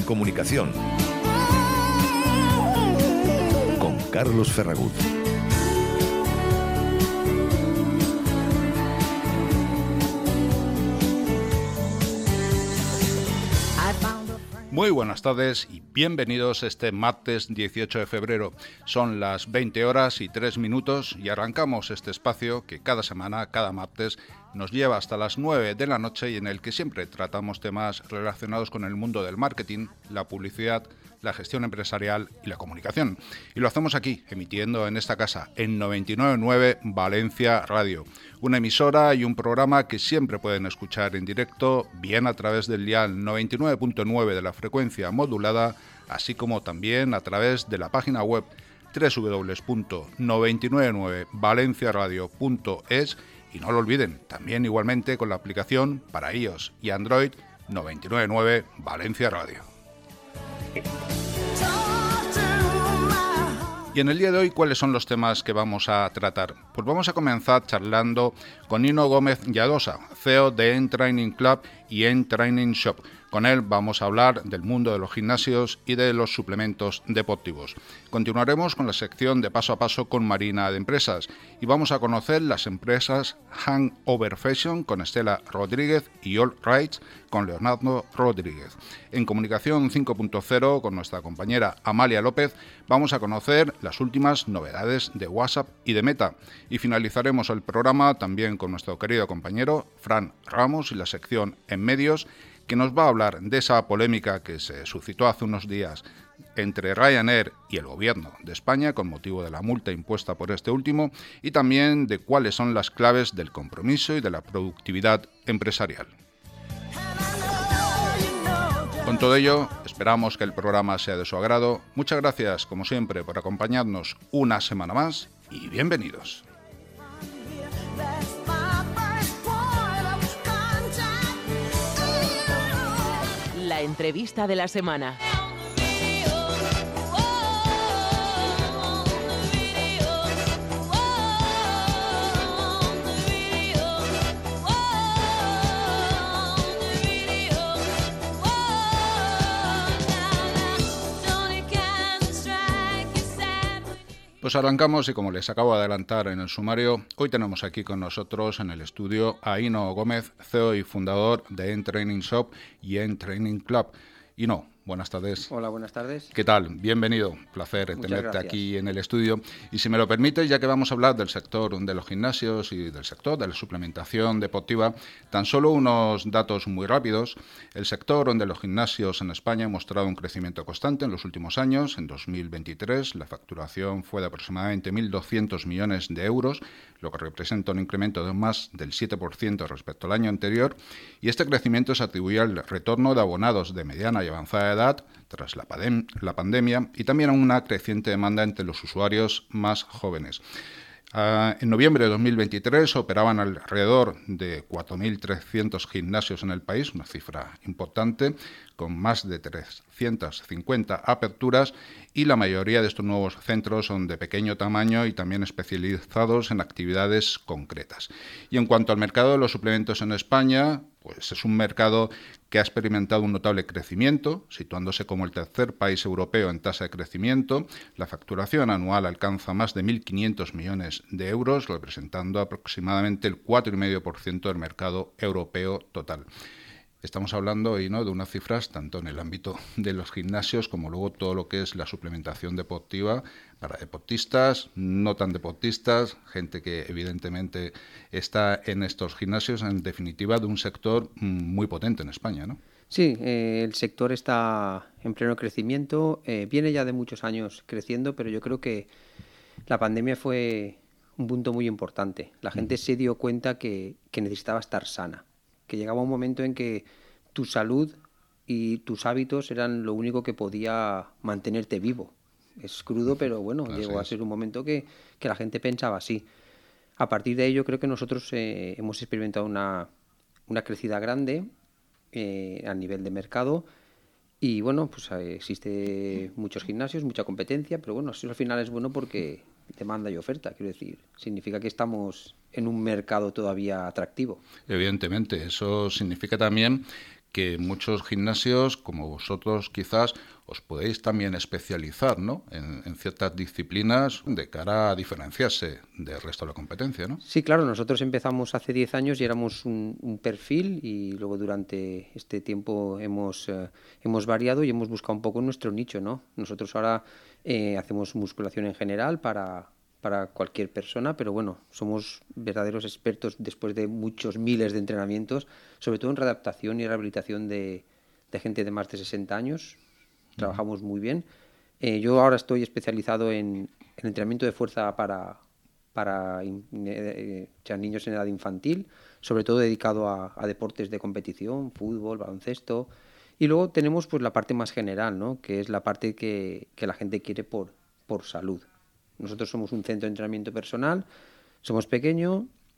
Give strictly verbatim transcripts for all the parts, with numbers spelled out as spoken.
comunicación. Con Carlos Ferragut. Muy buenas tardes y bienvenidos este martes dieciocho de febrero. Son las veinte horas y tres minutos y arrancamos este espacio que cada semana, cada martes, nos lleva hasta las nueve de la noche y en el que siempre tratamos temas relacionados con el mundo del marketing, la publicidad, la gestión empresarial y la comunicación. Y lo hacemos aquí, emitiendo en esta casa, en noventa y nueve punto nueve Valencia Radio. Una emisora y un programa que siempre pueden escuchar en directo, bien a través del dial noventa y nueve punto nueve de la frecuencia modulada, así como también a través de la página web doble u doble u doble u punto noventa y nueve punto nueve valenciaradio punto es y no lo olviden, también igualmente con la aplicación para iOS y Android noventa y nueve punto nueve Valencia Radio. Y en el día de hoy, ¿cuáles son los temas que vamos a tratar? Pues vamos a comenzar charlando con Nino Gómez Lladosa, C E O de N-Training Club y N-Training Shop. Con él vamos a hablar del mundo de los gimnasios y de los suplementos deportivos. Continuaremos con la sección de paso a paso con Marina de Empresas y vamos a conocer las empresas Hangover Fashion con Estela Rodríguez y All Rights con Leonardo Rodríguez. En Comunicación cinco punto cero con nuestra compañera Amalia López vamos a conocer las últimas novedades de WhatsApp y de Meta. Y finalizaremos el programa también con nuestro querido compañero Fran Ramos y la sección En Medios, que nos va a hablar de esa polémica que se suscitó hace unos días entre Ryanair y el Gobierno de España con motivo de la multa impuesta por este último y también de cuáles son las claves del compromiso y de la productividad empresarial. Con todo ello, esperamos que el programa sea de su agrado. Muchas gracias, como siempre, por acompañarnos una semana más y bienvenidos. La entrevista de la semana. Pues arrancamos y como les acabo de adelantar en el sumario, hoy tenemos aquí con nosotros en el estudio a Nino Gómez, C E O y fundador de N-Training Shop y N-Training Club. Nino, buenas tardes. Hola, buenas tardes. ¿Qué tal? Bienvenido. Placer Muchas tenerte gracias. aquí en el estudio. Y si me lo permites, ya que vamos a hablar del sector de los gimnasios y del sector de la suplementación deportiva, tan solo unos datos muy rápidos. El sector de los gimnasios en España ha mostrado un crecimiento constante en los últimos años. En dos mil veintitrés la facturación fue de aproximadamente mil doscientos millones de euros, lo que representa un incremento de más del siete por ciento respecto al año anterior. Y este crecimiento se atribuye al retorno de abonados de mediana y avanzada edad tras la, pandem- la pandemia y también a una creciente demanda entre los usuarios más jóvenes. Uh, en noviembre de dos mil veintitrés operaban alrededor de cuatro mil trescientos gimnasios en el país, una cifra importante, con más de trescientas cincuenta aperturas y la mayoría de estos nuevos centros son de pequeño tamaño y también especializados en actividades concretas. Y en cuanto al mercado de los suplementos en España, pues es un mercado que ha experimentado un notable crecimiento, situándose como el tercer país europeo en tasa de crecimiento. La facturación anual alcanza más de mil quinientos millones de euros, representando aproximadamente el cuatro coma cinco por ciento del mercado europeo total. Estamos hablando hoy, ¿no?, de unas cifras tanto en el ámbito de los gimnasios como luego todo lo que es la suplementación deportiva para deportistas, no tan deportistas, gente que evidentemente está en estos gimnasios, en definitiva de un sector muy potente en España, ¿no? Sí, eh, el sector está en pleno crecimiento, eh, viene ya de muchos años creciendo, pero yo creo que la pandemia fue un punto muy importante. La gente se dio cuenta que, que necesitaba estar sana, que llegaba un momento en que tu salud y tus hábitos eran lo único que podía mantenerte vivo. Es crudo, pero bueno, Así llegó a es. ser un momento que, que la gente pensaba así. A partir de ello creo que nosotros eh, hemos experimentado una, una crecida grande eh, a nivel de mercado y bueno, pues eh, existe muchos gimnasios, mucha competencia, pero bueno, eso al final es bueno porque demanda y oferta, quiero decir, significa que estamos en un mercado todavía atractivo. Evidentemente, eso significa también que muchos gimnasios, como vosotros, quizás os podéis también especializar, ¿no?, en, en ciertas disciplinas de cara a diferenciarse del resto de la competencia, ¿no? Sí, claro, nosotros empezamos hace diez años y éramos un, un perfil, y luego durante este tiempo hemos, eh, hemos variado y hemos buscado un poco nuestro nicho, ¿no? Nosotros ahora eh, hacemos musculación en general para, para cualquier persona, pero bueno, somos verdaderos expertos después de muchos miles de entrenamientos, sobre todo en readaptación y rehabilitación de, de gente de más de sesenta años. Trabajamos muy bien. Eh, yo ahora estoy especializado en, en entrenamiento de fuerza para, para in, eh, ya niños en edad infantil, sobre todo dedicado a, a deportes de competición, fútbol, baloncesto. Y luego tenemos pues la parte más general, ¿no?, que es la parte que, que la gente quiere por, por salud. Nosotros somos un centro de entrenamiento personal, somos pequeños,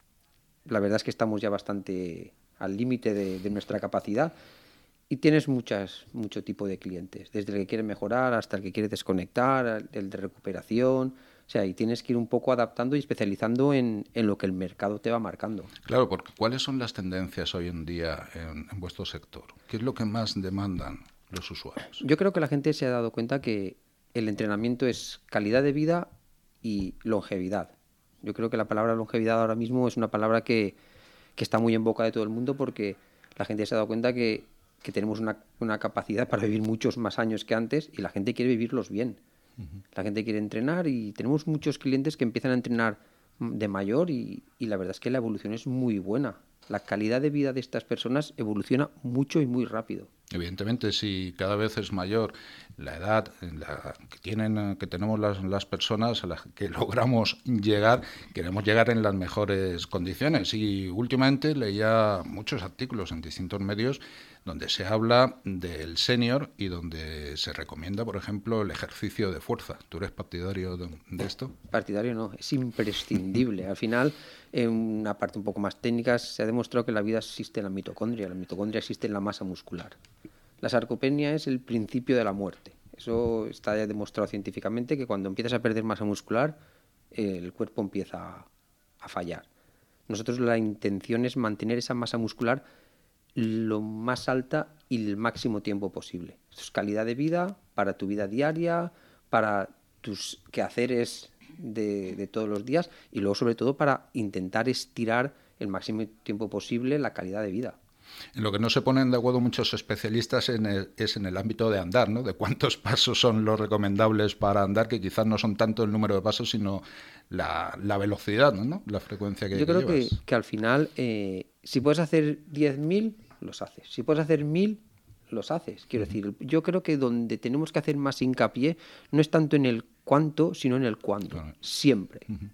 la verdad es que estamos ya bastante al límite de, de nuestra capacidad, y tienes muchas, mucho tipo de clientes, desde el que quiere mejorar hasta el que quiere desconectar, el de recuperación. O sea, y tienes que ir un poco adaptando y especializando en, en lo que el mercado te va marcando. Claro, porque ¿cuáles son las tendencias hoy en día en, en vuestro sector? ¿Qué es lo que más demandan los usuarios? Yo creo que la gente se ha dado cuenta que el entrenamiento es calidad de vida y longevidad. Yo creo que la palabra longevidad ahora mismo es una palabra que, que está muy en boca de todo el mundo, porque la gente se ha dado cuenta que, que tenemos una, una capacidad para vivir muchos más años que antes, y la gente quiere vivirlos bien. Uh-huh. La gente quiere entrenar, y tenemos muchos clientes que empiezan a entrenar de mayor, y, y la verdad es que la evolución es muy buena. La calidad de vida de estas personas evoluciona mucho y muy rápido. Evidentemente, si cada vez es mayor la edad la que tienen, que tenemos las, las personas a las que logramos llegar, queremos llegar en las mejores condiciones. Y últimamente leía muchos artículos en distintos medios donde se habla del senior y donde se recomienda, por ejemplo, el ejercicio de fuerza. ¿Tú eres partidario de, de esto? Partidario no, es imprescindible. Al final, en una parte un poco más técnica, se ha demostrado que la vida existe en la mitocondria. La mitocondria existe en la masa muscular. La sarcopenia es el principio de la muerte. Eso está ya demostrado científicamente, que cuando empiezas a perder masa muscular, eh, el cuerpo empieza a, a fallar. Nosotros la intención es mantener esa masa muscular lo más alta y el máximo tiempo posible. Eso es calidad de vida para tu vida diaria, para tus quehaceres de, de todos los días, y luego sobre todo para intentar estirar el máximo tiempo posible la calidad de vida. En lo que no se ponen de acuerdo muchos especialistas en el, es en el ámbito de andar, ¿no? De cuántos pasos son los recomendables para andar, que quizás no son tanto el número de pasos, sino la, la velocidad, ¿no? La frecuencia que, Yo creo que llevas. Que, que al final, eh, si puedes hacer diez mil, los haces. Si puedes hacer mil, los haces. Quiero uh-huh. decir, yo creo que donde tenemos que hacer más hincapié no es tanto en el cuánto, sino en el cuándo. Claro. Siempre. Uh-huh.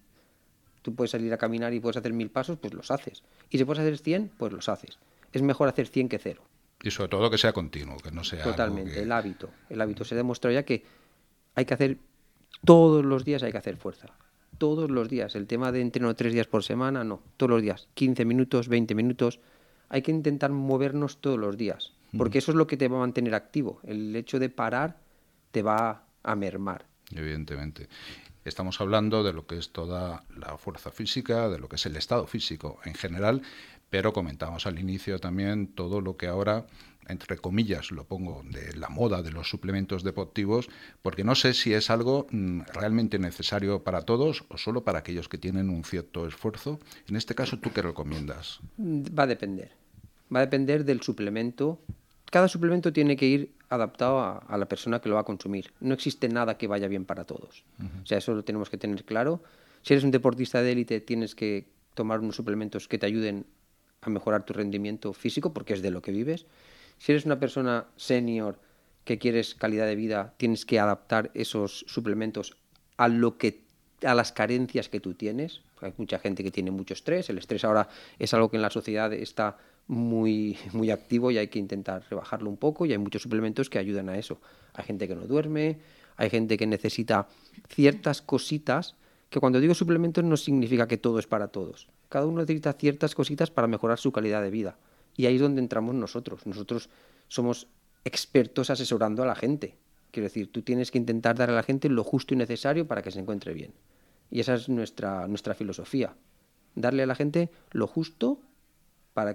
Tú puedes salir a caminar y puedes hacer mil pasos, pues los haces. Y si puedes hacer cien, pues los haces. Es mejor hacer cien que cero. Y sobre todo que sea continuo, que no sea Totalmente, algo que... el hábito. El hábito se ha demostrado ya que hay que hacer, todos los días hay que hacer fuerza. Todos los días. El tema de entreno tres días por semana, no. Todos los días. quince minutos, veinte minutos. Hay que intentar movernos todos los días. Porque eso es lo que te va a mantener activo. El hecho de parar te va a mermar. Evidentemente. Estamos hablando de lo que es toda la fuerza física, de lo que es el estado físico en general, pero comentamos al inicio también todo lo que ahora, entre comillas, lo pongo, de la moda de los suplementos deportivos, porque no sé si es algo mm, realmente necesario para todos o solo para aquellos que tienen un cierto esfuerzo. En este caso, ¿tú qué recomiendas? Va a depender. Va a depender del suplemento. Cada suplemento tiene que ir adaptado a, a la persona que lo va a consumir. No existe nada que vaya bien para todos. Uh-huh. O sea, eso lo tenemos que tener claro. Si eres un deportista de élite, tienes que tomar unos suplementos que te ayuden a mejorar tu rendimiento físico, porque es de lo que vives. Si eres una persona senior que quieres calidad de vida, tienes que adaptar esos suplementos a lo que a las carencias que tú tienes. Hay mucha gente que tiene mucho estrés. El estrés ahora es algo que en la sociedad está muy, muy activo y hay que intentar rebajarlo un poco, y hay muchos suplementos que ayudan a eso. Hay gente que no duerme, hay gente que necesita ciertas cositas, que cuando digo suplementos no significa que todo es para todos. Cada uno necesita ciertas cositas para mejorar su calidad de vida. Y ahí es donde entramos nosotros. Nosotros somos expertos asesorando a la gente. Quiero decir, tú tienes que intentar dar a la gente lo justo y necesario para que se encuentre bien. Y esa es nuestra, nuestra filosofía. Darle a la gente lo justo para que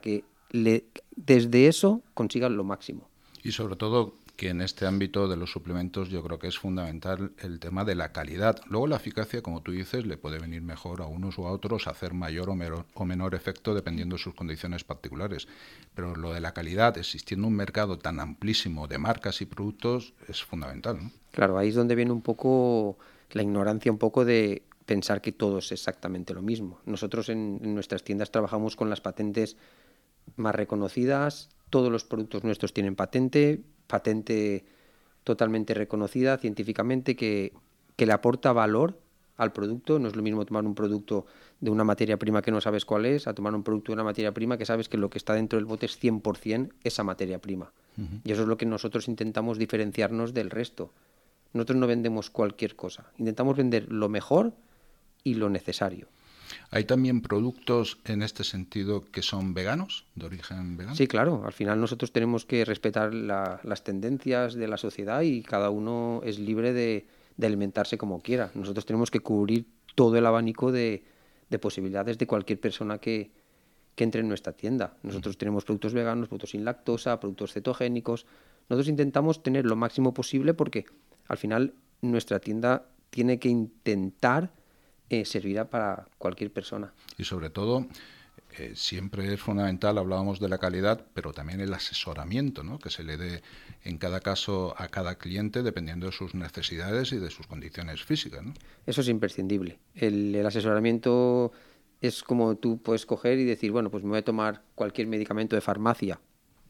le, desde eso consiga lo máximo. Y sobre todo que en este ámbito de los suplementos yo creo que es fundamental el tema de la calidad. Luego la eficacia, como tú dices, le puede venir mejor a unos o a otros, hacer mayor o menor, o menor efecto dependiendo de sus condiciones particulares. Pero lo de la calidad, existiendo un mercado tan amplísimo de marcas y productos, es fundamental, ¿no? Claro, ahí es donde viene un poco la ignorancia, un poco de pensar que todo es exactamente lo mismo. Nosotros en, en nuestras tiendas trabajamos con las patentes más reconocidas, todos los productos nuestros tienen patente, patente totalmente reconocida científicamente que, que le aporta valor al producto. No es lo mismo tomar un producto de una materia prima que no sabes cuál es, a tomar un producto de una materia prima que sabes que lo que está dentro del bote es cien por ciento esa materia prima. Uh-huh. Y eso es lo que nosotros intentamos diferenciarnos del resto. Nosotros no vendemos cualquier cosa, intentamos vender lo mejor y lo necesario. ¿Hay también productos en este sentido que son veganos, de origen vegano? Sí, claro. Al final nosotros tenemos que respetar la, las tendencias de la sociedad y cada uno es libre de, de alimentarse como quiera. Nosotros tenemos que cubrir todo el abanico de, de posibilidades de cualquier persona que, que entre en nuestra tienda. Nosotros mm. tenemos productos veganos, productos sin lactosa, productos cetogénicos. Nosotros intentamos tener lo máximo posible porque al final nuestra tienda tiene que intentar Eh, servirá para cualquier persona. Y sobre todo, eh, siempre es fundamental, hablábamos de la calidad, pero también el asesoramiento, ¿no?, que se le dé en cada caso a cada cliente dependiendo de sus necesidades y de sus condiciones físicas, ¿no? Eso es imprescindible. El, el asesoramiento es como tú puedes coger y decir, bueno, pues me voy a tomar cualquier medicamento de farmacia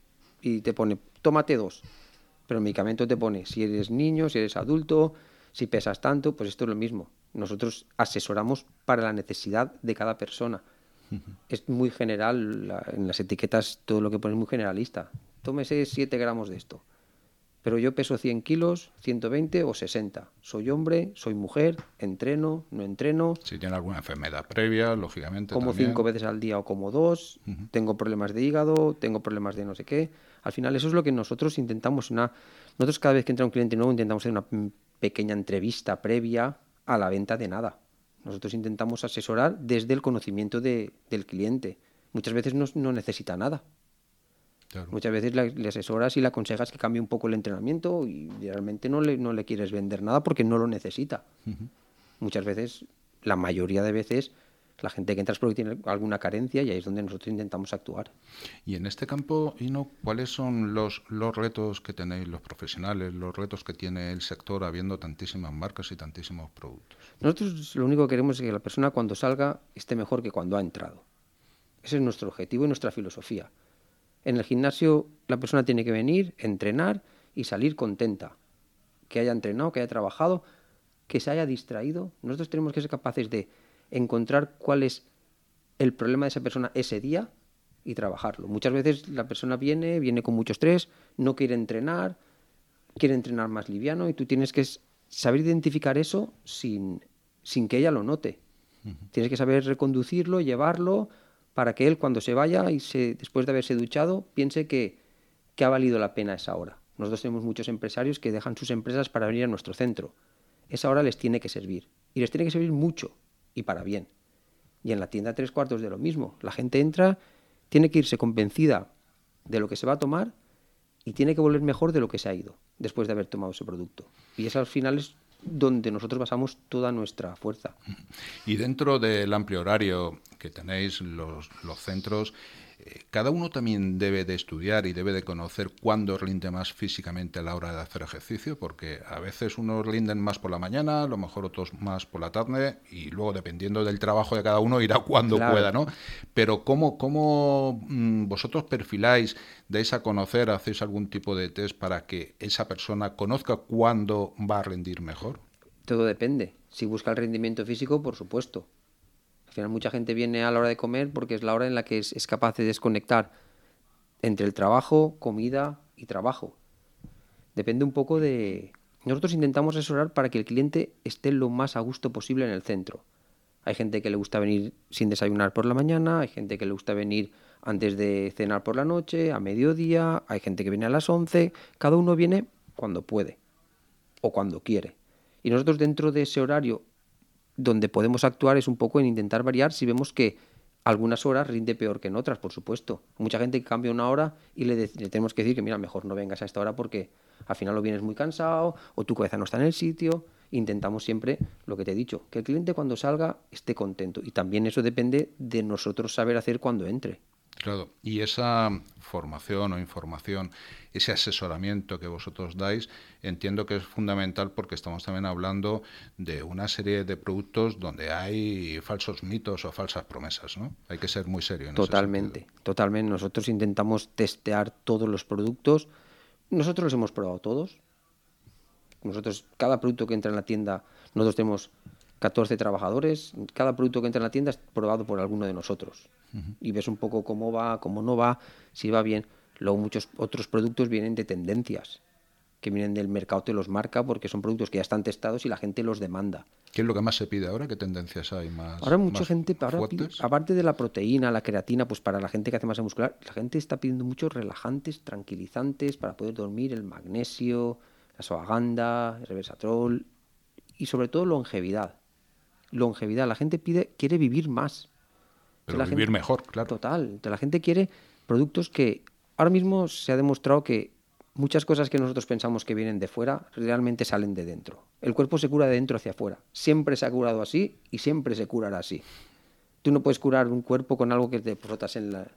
y te pone, tómate dos, pero el medicamento te pone si eres niño, si eres adulto, si pesas tanto, pues esto es lo mismo. Nosotros asesoramos para la necesidad de cada persona. Uh-huh. Es muy general, la, en las etiquetas todo lo que pones es muy generalista. Tómese siete gramos de esto. Pero yo peso cien kilos, ciento veinte o sesenta. Soy hombre, soy mujer, entreno, no entreno. Si tiene alguna enfermedad previa, lógicamente como también. cinco veces al día o como dos. Uh-huh. Tengo problemas de hígado, tengo problemas de no sé qué. Al final eso es lo que nosotros intentamos. Una... Nosotros cada vez que entra un cliente nuevo intentamos hacer una pequeña entrevista previa a la venta de nada. Nosotros intentamos asesorar desde el conocimiento de, del cliente. Muchas veces no, no necesita nada. Claro. Muchas veces le, le asesoras y le aconsejas que cambie un poco el entrenamiento y realmente no le, no le quieres vender nada porque no lo necesita. Uh-huh. Muchas veces, la mayoría de veces, la gente que entra es porque tiene alguna carencia y ahí es donde nosotros intentamos actuar. Y en este campo, Ino, ¿cuáles son los, los retos que tenéis los profesionales, los retos que tiene el sector habiendo tantísimas marcas y tantísimos productos? Nosotros lo único que queremos es que la persona cuando salga esté mejor que cuando ha entrado. Ese es nuestro objetivo y nuestra filosofía. En el gimnasio la persona tiene que venir, entrenar y salir contenta. Que haya entrenado, que haya trabajado, que se haya distraído. Nosotros tenemos que ser capaces de encontrar cuál es el problema de esa persona ese día y trabajarlo. Muchas veces la persona viene, viene con mucho estrés, no quiere entrenar, quiere entrenar más liviano y tú tienes que saber identificar eso sin, sin que ella lo note. Uh-huh. Tienes que saber reconducirlo, llevarlo para que él cuando se vaya y se, después de haberse duchado piense que, que ha valido la pena esa hora. Nosotros tenemos muchos empresarios que dejan sus empresas para venir a nuestro centro. Esa hora les tiene que servir y les tiene que servir mucho y para bien. Y en la tienda tres cuartos de lo mismo. La gente entra, tiene que irse convencida de lo que se va a tomar y tiene que volver mejor de lo que se ha ido después de haber tomado ese producto. Y eso al final es donde nosotros basamos toda nuestra fuerza. Y dentro del amplio horario que tenéis los, los centros, eh, cada uno también debe de estudiar y debe de conocer cuándo rinde más físicamente a la hora de hacer ejercicio, porque a veces unos rinden más por la mañana, a lo mejor otros más por la tarde, y luego dependiendo del trabajo de cada uno irá cuando claro. pueda, ¿no? Pero ¿cómo, cómo mmm, vosotros perfiláis, dais a conocer, hacéis algún tipo de test para que esa persona conozca cuándo va a rendir mejor? Todo depende. Si busca el rendimiento físico, por supuesto. Al final mucha gente viene a la hora de comer porque es la hora en la que es, es capaz de desconectar entre el trabajo, comida y trabajo. Depende un poco de... Nosotros intentamos asesorar para que el cliente esté lo más a gusto posible en el centro. Hay gente que le gusta venir sin desayunar por la mañana, hay gente que le gusta venir antes de cenar por la noche, a mediodía, hay gente que viene a las once. Cada uno viene cuando puede o cuando quiere. Y nosotros dentro de ese horario donde podemos actuar es un poco en intentar variar si vemos que algunas horas rinde peor que en otras, por supuesto. Mucha gente que cambia una hora y le, de- le tenemos que decir que, mira, mejor no vengas a esta hora porque al final o vienes muy cansado o tu cabeza no está en el sitio. Intentamos siempre, lo que te he dicho, que el cliente cuando salga esté contento. Y también eso depende de nosotros saber hacer cuando entre. Claro, y esa formación o información, ese asesoramiento que vosotros dais, entiendo que es fundamental porque estamos también hablando de una serie de productos donde hay falsos mitos o falsas promesas, ¿no? Hay que ser muy serio en ese Totalmente, sentido. totalmente. Nosotros intentamos testear todos los productos. Nosotros los hemos probado todos. Nosotros, cada producto que entra en la tienda, nosotros tenemos catorce trabajadores. Cada producto que entra en la tienda es probado por alguno de nosotros. Uh-huh. Y ves un poco cómo va, cómo no va, si va bien. Luego muchos otros productos vienen de tendencias, que vienen del mercado, te los marca porque son productos que ya están testados y la gente los demanda. ¿Qué es lo que más se pide ahora? ¿Qué tendencias hay más Ahora mucha más gente, ahora pide, aparte de la proteína, la creatina, pues para la gente que hace masa muscular, la gente está pidiendo muchos relajantes, tranquilizantes para poder dormir, el magnesio, la ashwagandha, el resveratrol y sobre todo longevidad. Longevidad, la gente pide, quiere vivir más. Pero la vivir gente, mejor, claro. Total, entonces la gente quiere productos que ahora mismo se ha demostrado que muchas cosas que nosotros pensamos que vienen de fuera realmente salen de dentro. El cuerpo se cura de dentro hacia afuera. Siempre se ha curado así y siempre se curará así. Tú no puedes curar un cuerpo con algo que te frotas en la...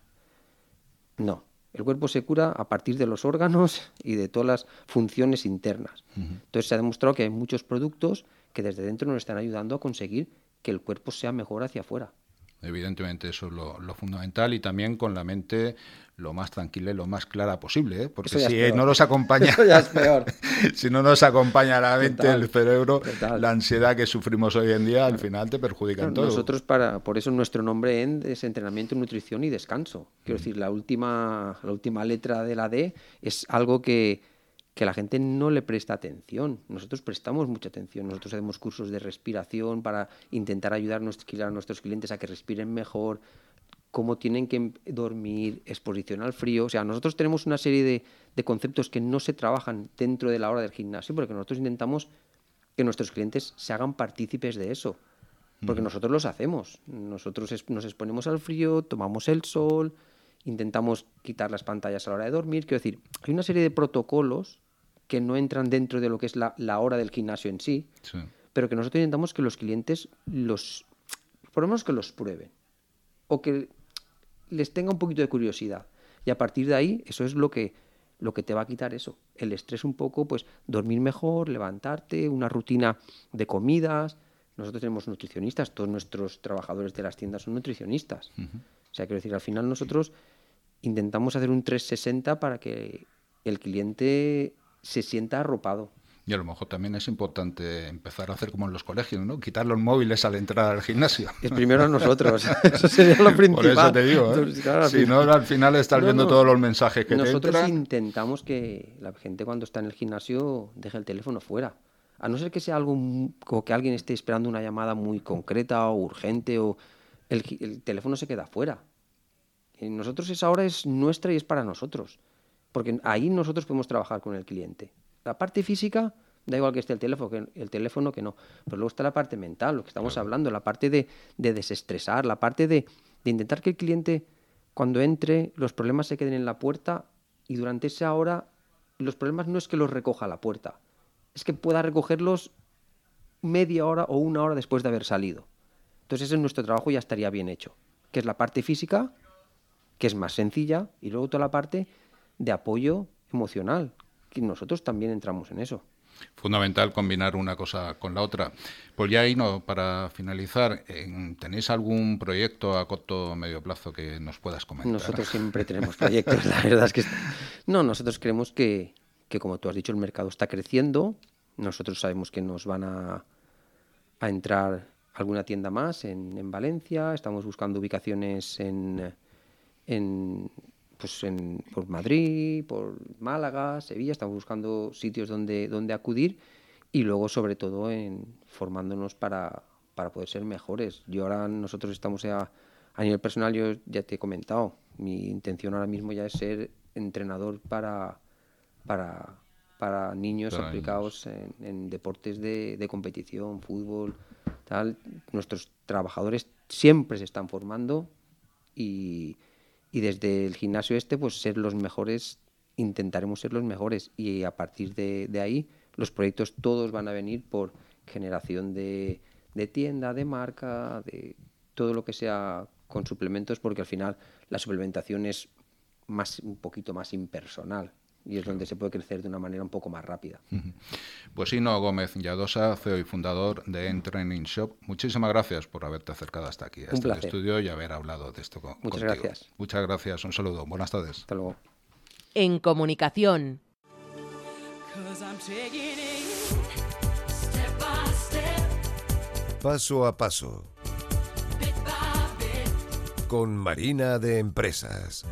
No. El cuerpo se cura a partir de los órganos y de todas las funciones internas. Uh-huh. Entonces se ha demostrado que hay muchos productos que desde dentro nos están ayudando a conseguir que el cuerpo sea mejor hacia afuera. Evidentemente eso es lo, lo fundamental y también con la mente lo más tranquila y lo más clara posible, ¿eh? Porque si no nos acompaña eso ya es peor. si no nos acompaña la mente, total, el cerebro, total. La ansiedad que sufrimos hoy en día al final te perjudica en todo. Nosotros para por eso nuestro nombre en es entrenamiento, nutrición y descanso. Quiero mm. decir, la última la última letra de la D es algo que que la gente no le presta atención. Nosotros prestamos mucha atención. Nosotros hacemos cursos de respiración para intentar ayudar a nuestros clientes a que respiren mejor, cómo tienen que dormir, exposición al frío. O sea, nosotros tenemos una serie de, de conceptos que no se trabajan dentro de la hora del gimnasio porque nosotros intentamos que nuestros clientes se hagan partícipes de eso. Porque uh-huh. nosotros los hacemos. Nosotros es, nos exponemos al frío, tomamos el sol, intentamos quitar las pantallas a la hora de dormir. Quiero decir, hay una serie de protocolos que no entran dentro de lo que es la, la hora del gimnasio en sí, sí, pero que nosotros intentamos que los clientes los, por lo menos que los prueben o que les tenga un poquito de curiosidad. Y a partir de ahí, eso es lo que, lo que te va a quitar eso. El estrés un poco, pues dormir mejor, levantarte, una rutina de comidas. Nosotros tenemos nutricionistas, todos nuestros trabajadores de las tiendas son nutricionistas. Uh-huh. O sea, quiero decir, al final nosotros intentamos hacer un trescientos sesenta para que el cliente se sienta arropado. Y a lo mejor también es importante empezar a hacer como en los colegios, ¿no? Quitar los móviles al entrar al gimnasio. Es primero a nosotros. Eso sería lo principal. Por eso te digo, ¿eh? Entonces, claro, si no, al final estás no, viendo no. todos los mensajes que nosotros te entran. Nosotros intentamos que la gente cuando está en el gimnasio deje el teléfono fuera. A no ser que sea algo como que alguien esté esperando una llamada muy concreta o urgente o el, el teléfono se queda fuera. Y nosotros esa hora es nuestra y es para nosotros. Porque ahí nosotros podemos trabajar con el cliente. La parte física, da igual que esté el teléfono, que el teléfono que no. Pero luego está la parte mental, lo que estamos claro. hablando, la parte de, de desestresar, la parte de, de intentar que el cliente, cuando entre, los problemas se queden en la puerta y durante esa hora, los problemas no es que los recoja a la puerta, es que pueda recogerlos media hora o una hora después de haber salido. Entonces ese es nuestro trabajo, ya estaría bien hecho. Que es la parte física, que es más sencilla, y luego toda la parte de apoyo emocional, que nosotros también entramos en eso. Fundamental combinar una cosa con la otra. Pues ya ahí, no, para finalizar, ¿tenéis algún proyecto a corto o medio plazo que nos puedas comentar? Nosotros siempre tenemos proyectos, la verdad es que... No, nosotros creemos que, que, como tú has dicho, el mercado está creciendo. Nosotros sabemos que nos van a, a entrar alguna tienda más en, en Valencia. Estamos buscando ubicaciones en... en pues en, por Madrid, por Málaga, Sevilla, estamos buscando sitios donde, donde acudir y luego sobre todo en formándonos para, para poder ser mejores. Yo ahora nosotros estamos a, a nivel personal, yo ya te he comentado, mi intención ahora mismo ya es ser entrenador para, para, para niños para aplicados niños. En, en deportes de, de competición, fútbol, tal. Nuestros trabajadores siempre se están formando y, y desde el gimnasio este, pues ser los mejores, intentaremos ser los mejores y a partir de, de ahí los proyectos todos van a venir por generación de, de tienda, de marca, de todo lo que sea con suplementos, porque al final la suplementación es más, un poquito más impersonal y es donde se puede crecer de una manera un poco más rápida. Pues Ino Gómez Lladosa, C E O y fundador de N-Training Shop, muchísimas gracias por haberte acercado hasta aquí, a este estudio y haber hablado de esto con, Muchas contigo. gracias. Muchas gracias, un saludo, buenas tardes. Hasta luego. En comunicación. Paso a paso. Con Marina de Empresas.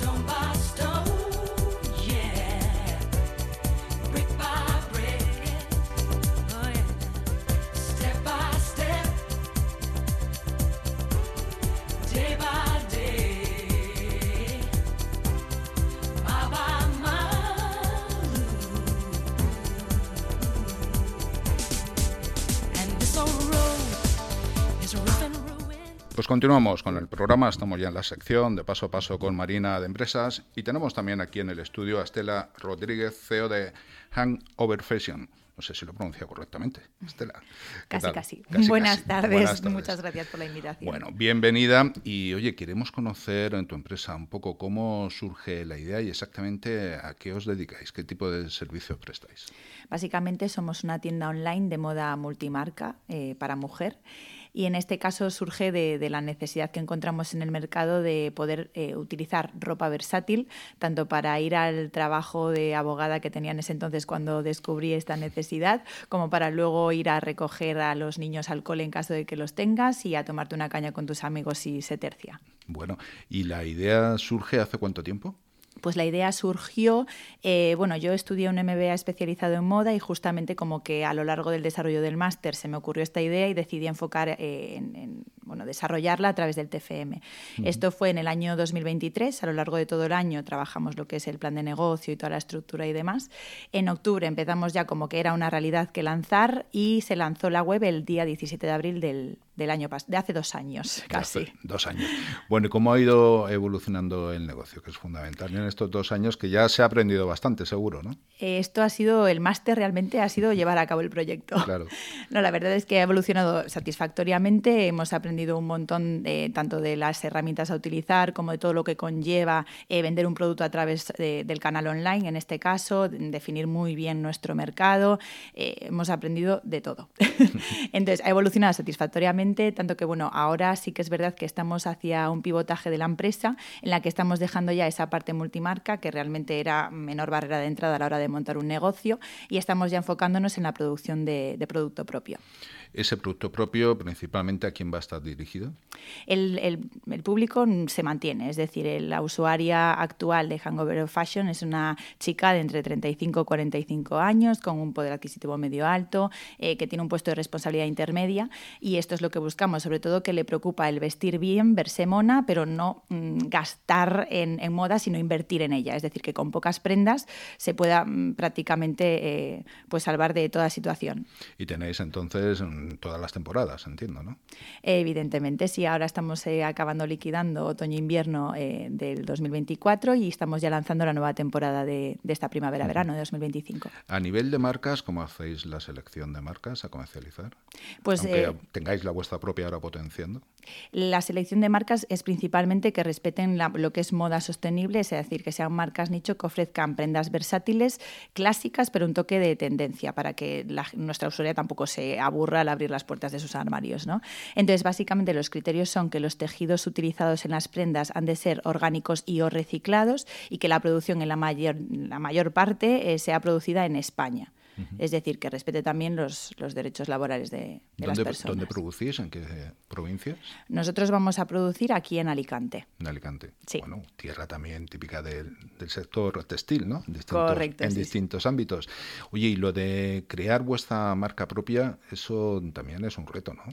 Pues continuamos con el programa, estamos ya en la sección de Paso a Paso con Marina de Empresas y tenemos también aquí en el estudio a Estela Rodríguez, C E O de Hangover Fashion. No sé si lo pronuncio correctamente. Estela. Casi, casi. casi, Buenas, casi. tardes. Buenas tardes. Muchas gracias por la invitación. Bueno, bienvenida. Y oye, queremos conocer en tu empresa un poco cómo surge la idea y exactamente a qué os dedicáis, qué tipo de servicios prestáis. Básicamente somos una tienda online de moda multimarca eh, para mujer. Y en este caso surge de, de la necesidad que encontramos en el mercado de poder eh, utilizar ropa versátil, tanto para ir al trabajo de abogada que tenía en ese entonces cuando descubrí esta necesidad, como para luego ir a recoger a los niños al cole en caso de que los tengas y a tomarte una caña con tus amigos si se tercia. Bueno, ¿y la idea surge hace cuánto tiempo? Pues la idea surgió, eh, bueno, yo estudié un M B A especializado en moda y justamente como que a lo largo del desarrollo del máster se me ocurrió esta idea y decidí enfocar eh, en, en bueno, desarrollarla a través del T F M. Uh-huh. Esto fue en el año dos mil veintitrés, a lo largo de todo el año trabajamos lo que es el plan de negocio y toda la estructura y demás. En octubre empezamos ya como que era una realidad que lanzar y se lanzó la web el día diecisiete de abril del, del año pasado, de hace dos años casi. Hace dos años. Bueno, ¿y cómo ha ido evolucionando el negocio, que es fundamental en estos dos años, que ya se ha aprendido bastante, seguro, ¿no? Esto ha sido, el máster realmente ha sido llevar a cabo el proyecto. Claro. No, la verdad es que ha evolucionado satisfactoriamente, hemos aprendido un montón de, tanto de las herramientas a utilizar como de todo lo que conlleva eh, vender un producto a través de, del canal online, en este caso, definir muy bien nuestro mercado, eh, hemos aprendido de todo. Entonces, ha evolucionado satisfactoriamente, tanto que, bueno, ahora sí que es verdad que estamos hacia un pivotaje de la empresa en la que estamos dejando ya esa parte multimarca, que realmente era menor barrera de entrada a la hora de montar un negocio, y estamos ya enfocándonos en la producción de, de producto propio. ¿Ese producto propio principalmente a quién va a estar dirigido? El, el, el público se mantiene, es decir, la usuaria actual de Hangover Fashion es una chica de entre treinta y cinco y cuarenta y cinco años, con un poder adquisitivo medio alto, eh, que tiene un puesto de responsabilidad intermedia, y esto es lo que buscamos, sobre todo que le preocupa el vestir bien, verse mona, pero no mm, gastar en, en moda, sino invertir en ella, es decir, que con pocas prendas se pueda mm, prácticamente eh, pues salvar de toda situación. Y tenéis entonces todas las temporadas, entiendo, ¿no? Evidentemente, sí. Ahora estamos eh, acabando liquidando otoño-invierno eh, del dos mil veinticuatro y estamos ya lanzando la nueva temporada de, de esta primavera-verano de dos mil veinticinco. A nivel de marcas, ¿cómo hacéis la selección de marcas a comercializar? Pues, Aunque eh, tengáis la vuestra propia ahora potenciando. La selección de marcas es principalmente que respeten la, lo que es moda sostenible, es decir, que sean marcas nicho que ofrezcan prendas versátiles, clásicas, pero un toque de tendencia para que la, nuestra usuaria tampoco se aburra al abrir las puertas de sus armarios, ¿no? Entonces, básicamente los criterios son que los tejidos utilizados en las prendas han de ser orgánicos y o reciclados y que la producción en la mayor, la mayor parte eh, sea producida en España. Uh-huh. Es decir, que respete también los, los derechos laborales de, de las personas. ¿Dónde producís? ¿En qué provincias? Nosotros vamos a producir aquí en Alicante. En Alicante. Sí. Bueno, tierra también típica del, del sector textil, ¿no? En distintos, Correcto. En sí, distintos sí. ámbitos. Oye, y lo de crear vuestra marca propia, eso también es un reto, ¿no?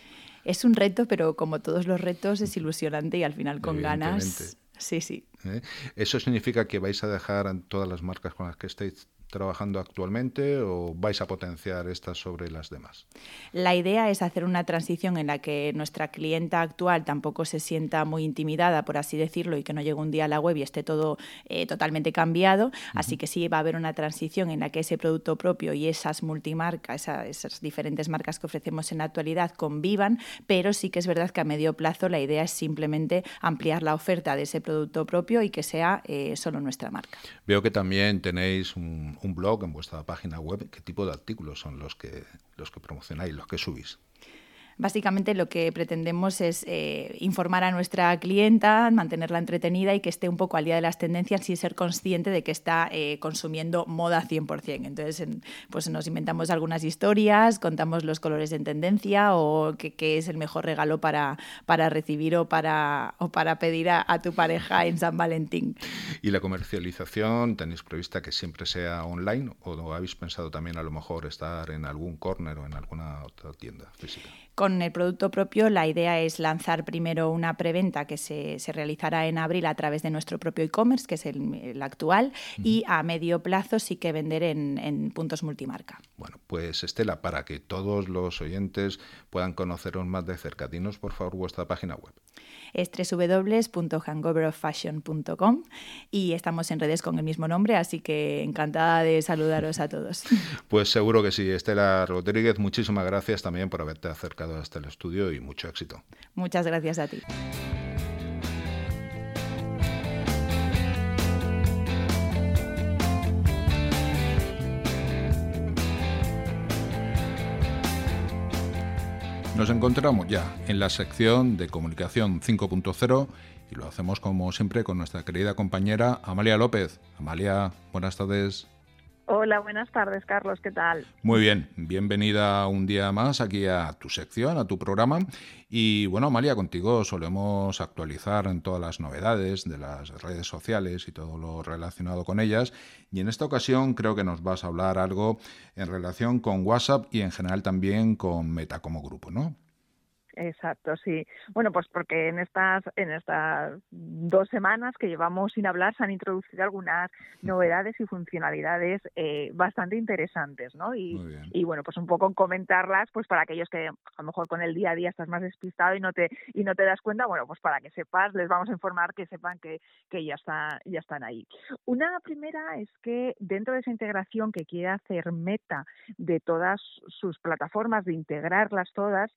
Es un reto, pero como todos los retos es ilusionante y al final con ganas... Sí, sí. ¿Eh? ¿Eso significa que vais a dejar todas las marcas con las que estáis trabajando actualmente o vais a potenciar estas sobre las demás? La idea es hacer una transición en la que nuestra clienta actual tampoco se sienta muy intimidada, por así decirlo, y que no llegue un día a la web y esté todo eh, totalmente cambiado. Uh-huh. Así que sí va a haber una transición en la que ese producto propio y esas multimarcas, esa, esas diferentes marcas que ofrecemos en la actualidad convivan, pero sí que es verdad que a medio plazo la idea es simplemente ampliar la oferta de ese producto propio y que sea eh, solo nuestra marca. Veo que también tenéis un, un blog en vuestra página web. ¿Qué tipo de artículos son los que, los que promocionáis, los que subís? Básicamente lo que pretendemos es eh, informar a nuestra clienta, mantenerla entretenida y que esté un poco al día de las tendencias sin ser consciente de que está eh, consumiendo moda cien por ciento. Entonces, en, pues nos inventamos algunas historias, contamos los colores en tendencia o qué, qué es el mejor regalo para, para recibir o para, o para pedir a, a tu pareja en San Valentín. ¿Y la comercialización tenéis prevista que siempre sea online o habéis pensado también a lo mejor estar en algún corner o en alguna otra tienda física? Con el producto propio la idea es lanzar primero una preventa que se, se realizará en abril a través de nuestro propio e-commerce, que es el, el actual, uh-huh. y a medio plazo sí que vender en, en puntos multimarca. Bueno, pues Estela, para que todos los oyentes puedan conoceros más de cerca, dinos por favor vuestra página web. Es doble u doble u doble u punto hangover of fashion punto com y estamos en redes con el mismo nombre, así que encantada de saludaros a todos. Pues seguro que sí. Estela Rodríguez, muchísimas gracias también por haberte acercado hasta el estudio y mucho éxito. Muchas gracias a ti. Nos encontramos ya en la sección de Comunicación cinco punto cero y lo hacemos como siempre con nuestra querida compañera Amalia López. Amalia, buenas tardes. Hola, buenas tardes, Carlos, ¿qué tal? Muy bien, bienvenida un día más aquí a tu sección, a tu programa. Y bueno, Amalia, contigo solemos actualizar en todas las novedades de las redes sociales y todo lo relacionado con ellas. Y en esta ocasión creo que nos vas a hablar algo en relación con WhatsApp y en general también con Meta como grupo, ¿no? Exacto, sí. Bueno, pues porque en estas en estas dos semanas que llevamos sin hablar se han introducido algunas novedades y funcionalidades eh, bastante interesantes, ¿no? Y, y bueno, pues un poco comentarlas, pues para aquellos que a lo mejor con el día a día estás más despistado y no te y no te das cuenta, bueno, pues para que sepas, les vamos a informar que sepan que, que ya está, ya están ahí. Una primera es que dentro de esa integración que quiere hacer Meta de todas sus plataformas, de integrarlas todas,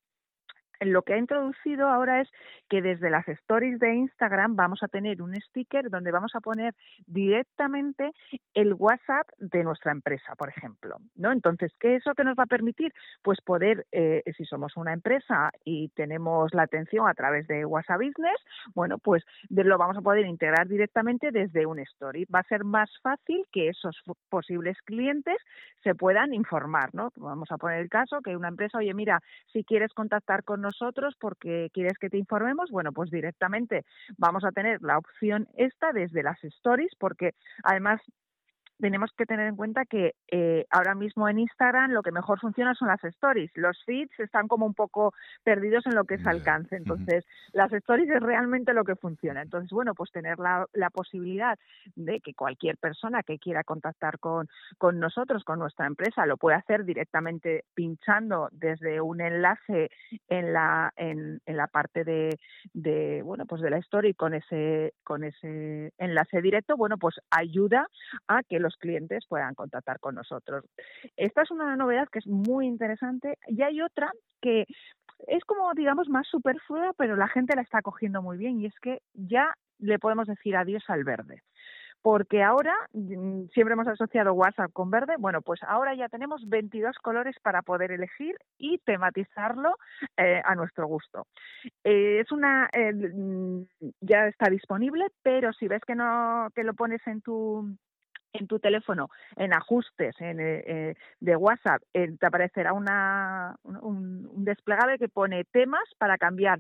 lo que ha introducido ahora es que desde las stories de Instagram vamos a tener un sticker donde vamos a poner directamente el WhatsApp de nuestra empresa, por ejemplo, ¿no? Entonces, ¿qué es eso que nos va a permitir? Pues poder, eh, si somos una empresa y tenemos la atención a través de WhatsApp Business, bueno, pues lo vamos a poder integrar directamente desde un story. Va a ser más fácil que esos posibles clientes se puedan informar, ¿no? Vamos a poner el caso que una empresa, oye, mira, si quieres contactar con nosotros porque quieres que te informemos, bueno, pues directamente vamos a tener la opción esta desde las stories, porque además tenemos que tener en cuenta que eh, ahora mismo en Instagram lo que mejor funciona son las stories. Los feeds están como un poco perdidos en lo que es alcance. Entonces, uh-huh. las stories es realmente lo que funciona. Entonces, bueno, pues tener la, la posibilidad de que cualquier persona que quiera contactar con, con nosotros, con nuestra empresa, lo puede hacer directamente pinchando desde un enlace en la en, en la parte de, de bueno, pues de la story con ese con ese enlace directo, bueno, pues ayuda a que los clientes puedan contactar con nosotros. Esta es una novedad que es muy interesante y hay otra que es como, digamos, más superflua, pero la gente la está cogiendo muy bien y es que ya le podemos decir adiós al verde. Porque ahora, siempre hemos asociado WhatsApp con verde, bueno, pues ahora ya tenemos veintidós colores para poder elegir y tematizarlo eh, a nuestro gusto. Eh, es una, eh, ya está disponible, pero si ves que no, que lo pones en tu en tu teléfono, en ajustes en, eh, de WhatsApp, eh, te aparecerá una, un, un desplegable que pone temas para cambiar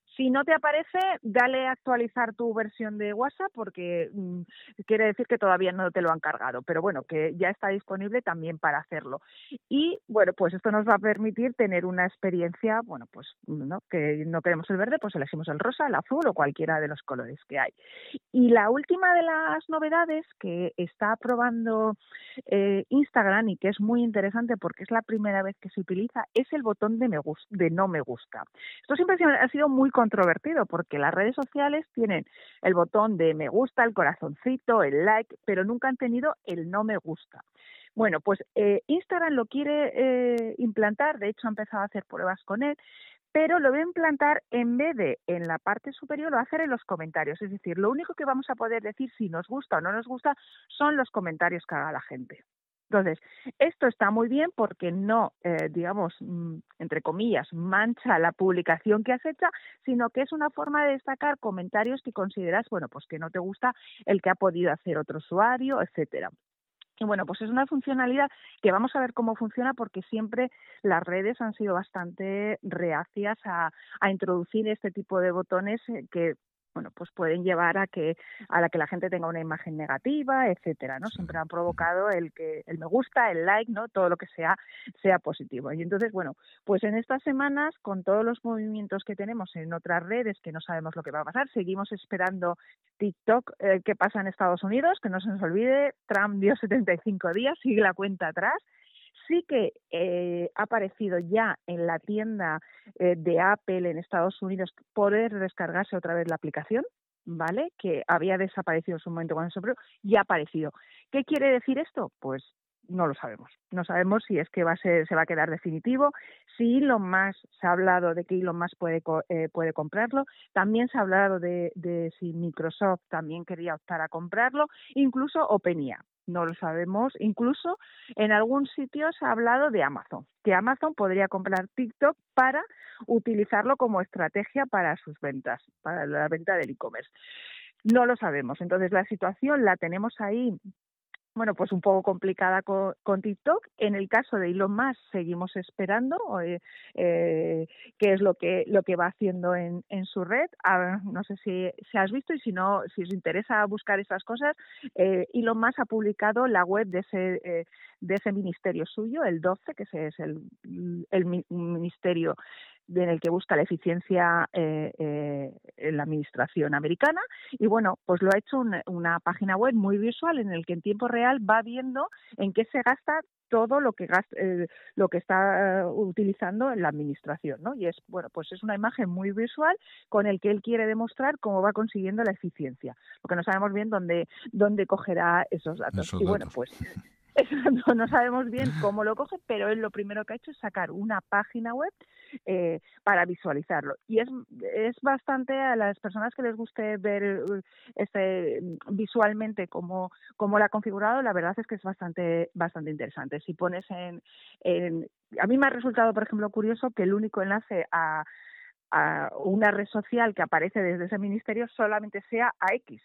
Si no te aparece, dale a actualizar tu versión de WhatsApp porque mmm, quiere decir que todavía no te lo han cargado, pero bueno, que ya está disponible también para hacerlo. Y bueno, pues esto nos va a permitir tener una experiencia, bueno, pues no, que no queremos el verde, pues elegimos el rosa, el azul o cualquiera de los colores que hay. Y la última de las novedades que está probando eh, Instagram y que es muy interesante porque es la primera vez que se utiliza es el botón de, me gusta, de no me gusta. Esto siempre ha sido muy controvertido porque las redes sociales tienen el botón de me gusta, el corazoncito, el like, pero nunca han tenido el no me gusta. Bueno, pues eh, Instagram lo quiere eh, implantar, de hecho ha empezado a hacer pruebas con él, pero lo voy a implantar en vez de en la parte superior, lo va a hacer en los comentarios. Es decir, lo único que vamos a poder decir si nos gusta o no nos gusta son los comentarios que haga la gente. Entonces, esto está muy bien porque no, eh, digamos, entre comillas, mancha la publicación que has hecho, sino que es una forma de destacar comentarios que consideras, bueno, pues que no te gusta el que ha podido hacer otro usuario, etcétera. Y bueno, pues es una funcionalidad que vamos a ver cómo funciona porque siempre las redes han sido bastante reacias a, a introducir este tipo de botones que bueno, pues pueden llevar a que a la que la gente tenga una imagen negativa, etcétera, ¿no? Siempre han provocado el que el me gusta, el like, ¿no? Todo lo que sea sea positivo. Y entonces, bueno, pues en estas semanas con todos los movimientos que tenemos en otras redes que no sabemos lo que va a pasar, seguimos esperando TikTok, eh, qué pasa en Estados Unidos, que no se nos olvide, Trump dio setenta y cinco días, sigue la cuenta atrás. Sí que eh, ha aparecido ya en la tienda eh, de Apple en Estados Unidos poder descargarse otra vez la aplicación, ¿vale? Que había desaparecido en su momento cuando se probó, y ha aparecido. ¿Qué quiere decir esto? Pues no lo sabemos. No sabemos si es que va a ser, se va a quedar definitivo. Si Elon Musk, se ha hablado de que Elon Musk puede, eh, puede comprarlo. También se ha hablado de, de si Microsoft también quería optar a comprarlo. Incluso OpenAI. No lo sabemos. Incluso en algún sitio se ha hablado de Amazon, que Amazon podría comprar TikTok para utilizarlo como estrategia para sus ventas, para la venta del e-commerce. No lo sabemos. Entonces, la situación la tenemos ahí, bueno, pues un poco complicada con, con TikTok. En el caso de Elon Musk seguimos esperando eh, eh, qué es lo que lo que va haciendo en, en su red. Ah, no sé si, si has visto y si no, si os interesa buscar esas cosas, eh, Elon Musk ha publicado la web de ese eh, de ese ministerio suyo, el doce, que ese es el, el ministerio en el que busca la eficiencia eh, eh, en la administración americana, y bueno, pues lo ha hecho una, una página web muy visual en el que en tiempo real va viendo en qué se gasta todo lo que gasta, eh, lo que está uh, utilizando en la administración, ¿no? Y es bueno, pues es una imagen muy visual con el que él quiere demostrar cómo va consiguiendo la eficiencia. Lo que no sabemos bien dónde dónde cogerá esos datos. Esos y bueno, datos. pues Exacto, no sabemos bien cómo lo coge, pero él lo primero que ha hecho es sacar una página web eh, para visualizarlo. Y es, es bastante, a las personas que les guste ver este visualmente cómo, cómo lo ha configurado, la verdad es que es bastante bastante interesante. Si pones en, en... A mí me ha resultado, por ejemplo, curioso que el único enlace a, a una red social que aparece desde ese ministerio solamente sea a X.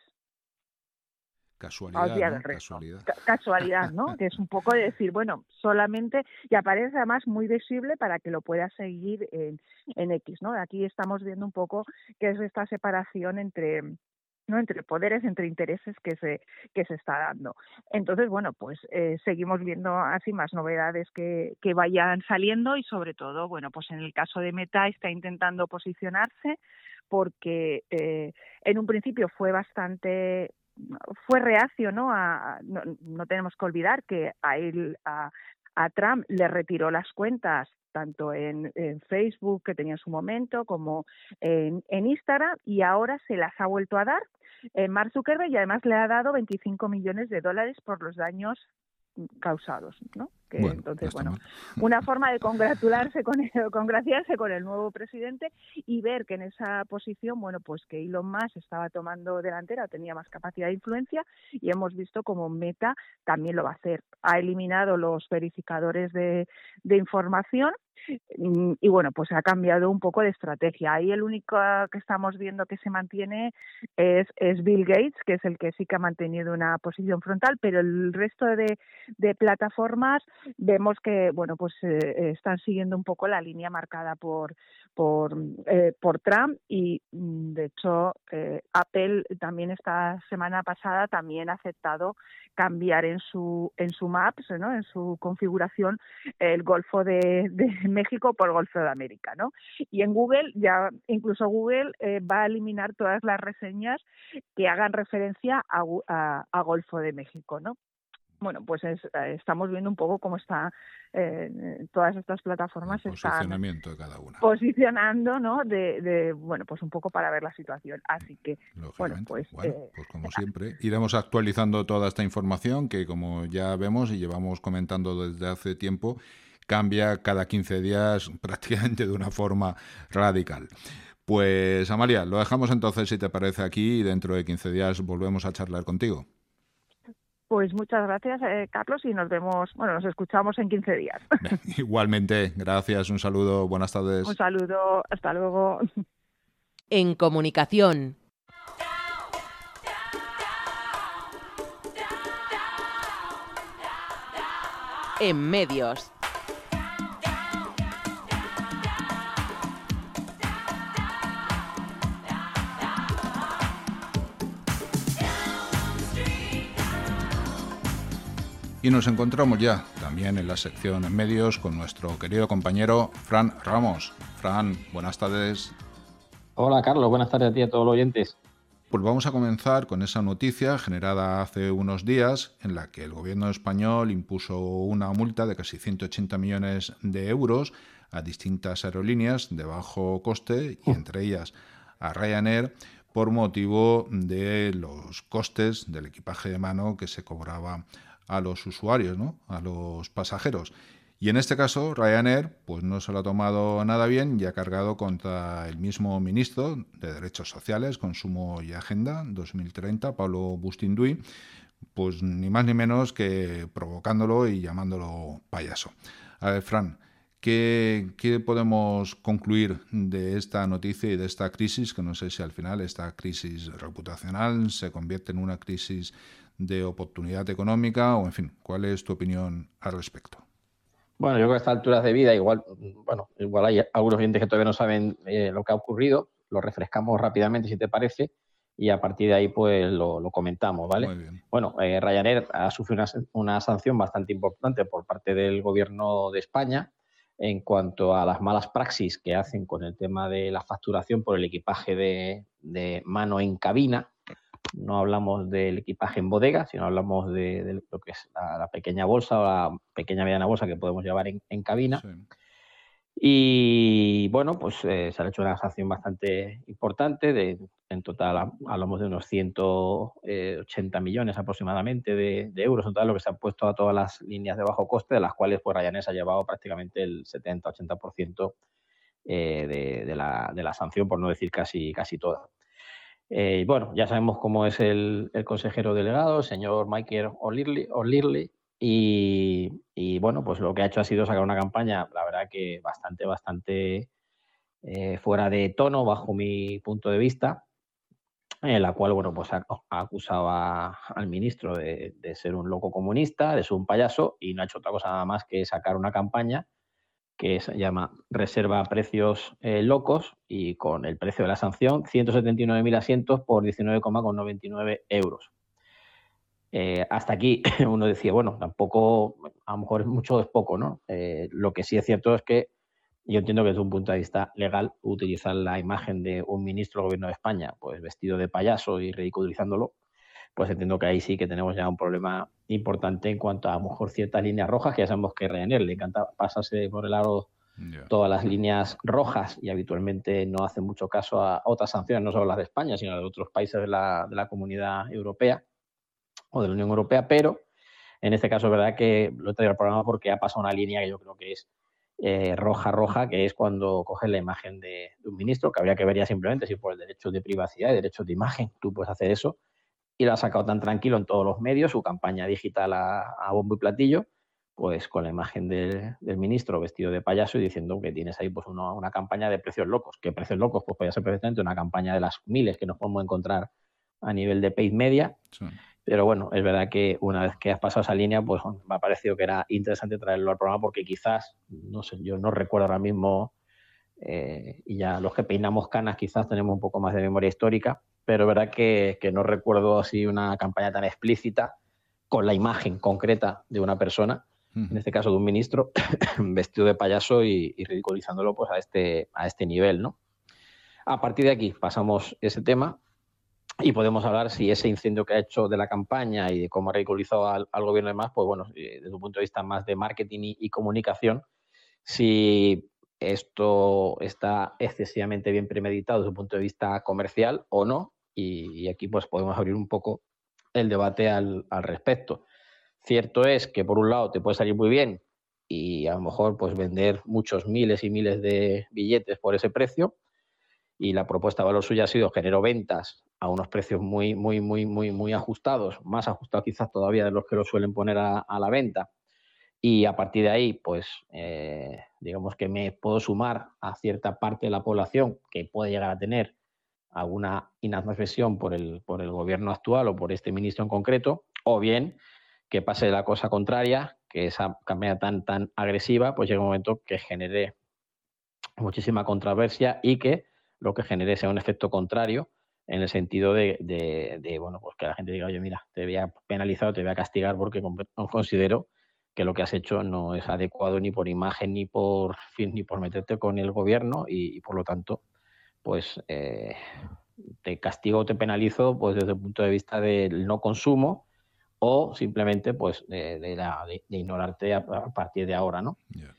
Casualidad, ¿no? Casualidad. Casualidad, ¿no? Que es un poco de decir, bueno, solamente, y aparece además muy visible para que lo puedas seguir en, en X, ¿no? Aquí estamos viendo un poco qué es esta separación entre, ¿no? entre poderes, entre intereses que se que se está dando. Entonces, bueno, pues eh, seguimos viendo así más novedades que, que vayan saliendo y sobre todo, bueno, pues en el caso de Meta está intentando posicionarse porque eh, en un principio fue bastante... fue reacio, ¿no? A, no, no tenemos que olvidar que a él, a, a Trump le retiró las cuentas tanto en, en Facebook, que tenía en su momento, como en, en Instagram, y ahora se las ha vuelto a dar eh, Mark Zuckerberg, y además le ha dado veinticinco millones de dólares por los daños causados, ¿no? Que bueno, entonces, bueno, mal. una forma de congratularse con el, congraciarse con el nuevo presidente y ver que en esa posición, bueno, pues que Elon Musk estaba tomando delantera, tenía más capacidad de influencia, y hemos visto como Meta también lo va a hacer. Ha eliminado los verificadores de, de información y bueno, pues ha cambiado un poco de estrategia. Ahí el único que estamos viendo que se mantiene es, es Bill Gates, que es el que sí que ha mantenido una posición frontal, pero el resto de, de plataformas vemos que, bueno, pues eh, están siguiendo un poco la línea marcada por por eh, por Trump y, de hecho, eh, Apple también esta semana pasada también ha aceptado cambiar en su en su Maps, ¿no? En su configuración el Golfo de, de México por Golfo de América, ¿no? Y en Google ya incluso Google eh, va a eliminar todas las reseñas que hagan referencia a, a, a Golfo de México, ¿no? Bueno, pues es, estamos viendo un poco cómo está eh, todas estas plataformas el están posicionamiento de cada una. posicionando, ¿no? De, de bueno, pues un poco para ver la situación. Así que, bueno, pues, bueno, eh, pues como siempre, iremos actualizando toda esta información que, como ya vemos y llevamos comentando desde hace tiempo, cambia cada quince días prácticamente de una forma radical. Pues, Amalia, lo dejamos entonces, si te parece, aquí y dentro de quince días volvemos a charlar contigo. Pues muchas gracias, eh, Carlos, y nos vemos, bueno, nos escuchamos en quince días. Igualmente, gracias, un saludo, buenas tardes. Un saludo, hasta luego. En comunicación. En medios. Y nos encontramos ya también en la sección en medios con nuestro querido compañero Fran Ramos. Fran, buenas tardes. Hola Carlos, buenas tardes a ti y a todos los oyentes. Pues vamos a comenzar con esa noticia generada hace unos días en la que el gobierno español impuso una multa de casi ciento ochenta millones de euros a distintas aerolíneas de bajo coste y entre ellas a Ryanair por motivo de los costes del equipaje de mano que se cobraba a los usuarios, ¿no? A los pasajeros. Y en este caso, Ryanair pues no se lo ha tomado nada bien y ha cargado contra el mismo ministro de Derechos Sociales, Consumo y Agenda dos mil treinta, Pablo Bustinduy, pues ni más ni menos que provocándolo y llamándolo payaso. A ver, Fran, ¿qué, qué podemos concluir de esta noticia y de esta crisis? Que no sé si al final esta crisis reputacional se convierte en una crisis de oportunidad económica o, en fin, ¿cuál es tu opinión al respecto? Bueno, yo creo que a estas alturas de vida igual, bueno, igual hay algunos oyentes que todavía no saben eh, lo que ha ocurrido, lo refrescamos rápidamente si te parece y a partir de ahí pues lo, lo comentamos, ¿vale? Muy bien. Bueno, eh, Ryanair ha sufrido una, una sanción bastante importante por parte del gobierno de España en cuanto a las malas praxis que hacen con el tema de la facturación por el equipaje de, de mano en cabina. No hablamos del equipaje en bodega, sino hablamos de, de lo que es la, la pequeña bolsa o la pequeña mediana bolsa que podemos llevar en, en cabina. Sí. Y bueno, pues eh, se ha hecho una sanción bastante importante. De, en total hablamos de unos ciento ochenta millones aproximadamente de, de euros en total, lo que se han puesto a todas las líneas de bajo coste, de las cuales pues Ryanair se ha llevado prácticamente el setenta a ochenta por ciento eh, de, de, la, de la sanción, por no decir casi, casi toda. Eh, bueno, ya sabemos cómo es el, el consejero delegado, el señor Michael O'Leary, O'Leary y, y bueno, pues lo que ha hecho ha sido sacar una campaña, la verdad que bastante, bastante eh, fuera de tono, bajo mi punto de vista, en la cual, bueno, pues ha, ha acusado a, al ministro de, de ser un loco comunista, de ser un payaso, y no ha hecho otra cosa nada más que sacar una campaña que se llama Reserva a Precios eh, Locos, y con el precio de la sanción, ciento setenta y nueve mil asientos por diecinueve coma noventa y nueve euros. Eh, hasta aquí uno decía, bueno, tampoco, a lo mejor es mucho o es poco, ¿no? Eh, lo que sí es cierto es que yo entiendo que desde un punto de vista legal utilizar la imagen de un ministro del gobierno de España pues vestido de payaso y ridiculizándolo, pues entiendo que ahí sí que tenemos ya un problema importante en cuanto a, a lo mejor ciertas líneas rojas, que ya sabemos que a Ryanair le encanta pasarse por el aro yeah. todas las líneas rojas y habitualmente no hace mucho caso a otras sanciones, no solo las de España, sino de otros países de la, de la Comunidad Europea o de la Unión Europea, pero en este caso es verdad que lo he traído al programa porque ha pasado una línea que yo creo que es eh, roja, roja, que es cuando coges la imagen de, de un ministro, que habría que ver ya simplemente si por el derecho de privacidad y derechos de imagen tú puedes hacer eso, y lo ha sacado tan tranquilo en todos los medios, su campaña digital a, a bombo y platillo, pues con la imagen de, del ministro vestido de payaso y diciendo que tienes ahí pues una, una campaña de precios locos. ¿Qué precios locos? Pues podría ser perfectamente una campaña de las miles que nos podemos encontrar a nivel de paid media, sí. Pero bueno, es verdad que una vez que has pasado esa línea, pues me ha parecido que era interesante traerlo al programa porque quizás, no sé, yo no recuerdo ahora mismo, eh, y ya los que peinamos canas quizás tenemos un poco más de memoria histórica, pero es verdad que, que no recuerdo así una campaña tan explícita con la imagen concreta de una persona, uh-huh. en este caso de un ministro, vestido de payaso y, y ridiculizándolo pues a este, a este nivel, ¿no? A partir de aquí pasamos ese tema y podemos hablar si ese incendio que ha hecho de la campaña y de cómo ha ridiculizado al, al gobierno y demás, pues bueno, desde un punto de vista más de marketing y, y comunicación, si esto está excesivamente bien premeditado desde un punto de vista comercial o no, y, y aquí pues podemos abrir un poco el debate al, al respecto. Cierto es que por un lado te puede salir muy bien y a lo mejor pues vender muchos miles y miles de billetes por ese precio, y la propuesta de valor suya ha sido generar ventas a unos precios muy, muy, muy, muy, muy ajustados, más ajustados quizás todavía de los que lo suelen poner a, a la venta. Y a partir de ahí, pues, eh, digamos que me puedo sumar a cierta parte de la población que puede llegar a tener alguna inadversión por el, por el gobierno actual o por este ministro en concreto, o bien que pase la cosa contraria, que esa campaña tan, tan agresiva, pues llega un momento que genere muchísima controversia y que lo que genere sea un efecto contrario en el sentido de, de, de bueno, pues que la gente diga, oye, mira, te voy a penalizar o te voy a castigar porque considero que lo que has hecho no es adecuado ni por imagen ni por fin, ni por meterte con el gobierno y, y por lo tanto, pues eh, te castigo o te penalizo pues desde el punto de vista del no consumo o simplemente pues de, de, la, de, de ignorarte a, a partir de ahora, ¿no? Yeah.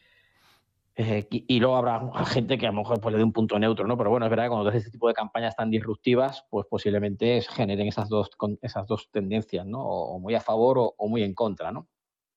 Eh, y, y luego habrá gente que a lo mejor pues, le dé un punto neutro, ¿no? Pero bueno, es verdad que cuando haces este tipo de campañas tan disruptivas, pues posiblemente generen esas dos, esas dos tendencias, ¿no? O muy a favor o, o muy en contra, ¿no?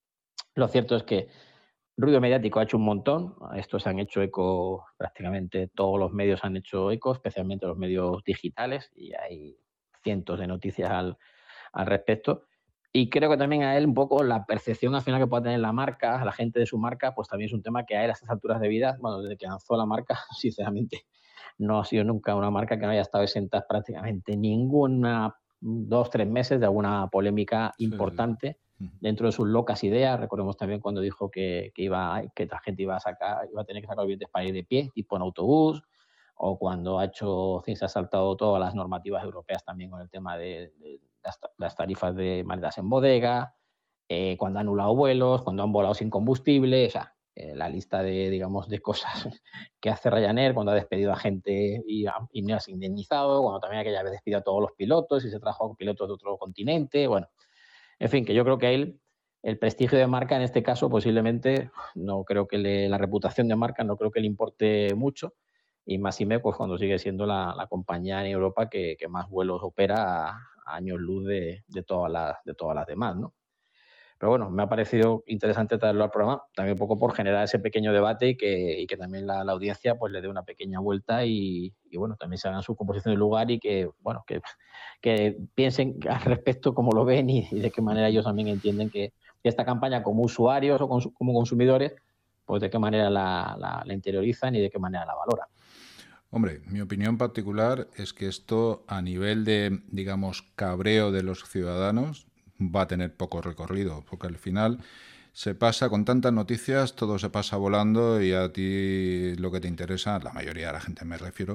Lo cierto es que ruido mediático ha hecho un montón. Esto se han hecho eco, prácticamente todos los medios han hecho eco, especialmente los medios digitales, y hay cientos de noticias al, al respecto. Y creo que también a él un poco la percepción al final que pueda tener la marca, la gente de su marca, pues también es un tema que a él a estas alturas de vida, bueno, desde que lanzó la marca, sinceramente, no ha sido nunca una marca que no haya estado exenta prácticamente ninguna, dos, tres meses de alguna polémica sí, importante sí. dentro de sus locas ideas. Recordemos también cuando dijo que, que, iba, que la gente iba a, sacar, iba a tener que sacar los billetes para ir de pie, tipo en autobús, o cuando ha hecho, sí, se ha saltado todas las normativas europeas también con el tema de, de las, las tarifas de maletas en bodega, eh, cuando ha anulado vuelos, cuando han volado sin combustible, o sea, eh, la lista de, digamos, de cosas que hace Ryanair, cuando ha despedido a gente y, y no has indemnizado, cuando también aquella vez despidió a todos los pilotos y se trajo a pilotos de otro continente, bueno, en fin, que yo creo que a él el prestigio de marca en este caso posiblemente, no creo que le, la reputación de marca no creo que le importe mucho, y más y menos pues cuando sigue siendo la, la compañía en Europa que, que más vuelos opera a, a años luz de, de, todas las, de todas las demás, ¿no? Pero bueno, me ha parecido interesante traerlo al programa, también un poco por generar ese pequeño debate y que, y que también la, la audiencia pues le dé una pequeña vuelta y, y bueno, también se hagan su composición de lugar y que, bueno, que, que piensen al respecto cómo lo ven y, y de qué manera ellos también entienden que, que esta campaña como usuarios o con, como consumidores, pues de qué manera la, la, la interiorizan y de qué manera la valoran. Hombre, mi opinión particular es que esto a nivel de, digamos, cabreo de los ciudadanos va a tener poco recorrido, porque al final se pasa con tantas noticias, todo se pasa volando y a ti lo que te interesa, la mayoría de la gente me refiero,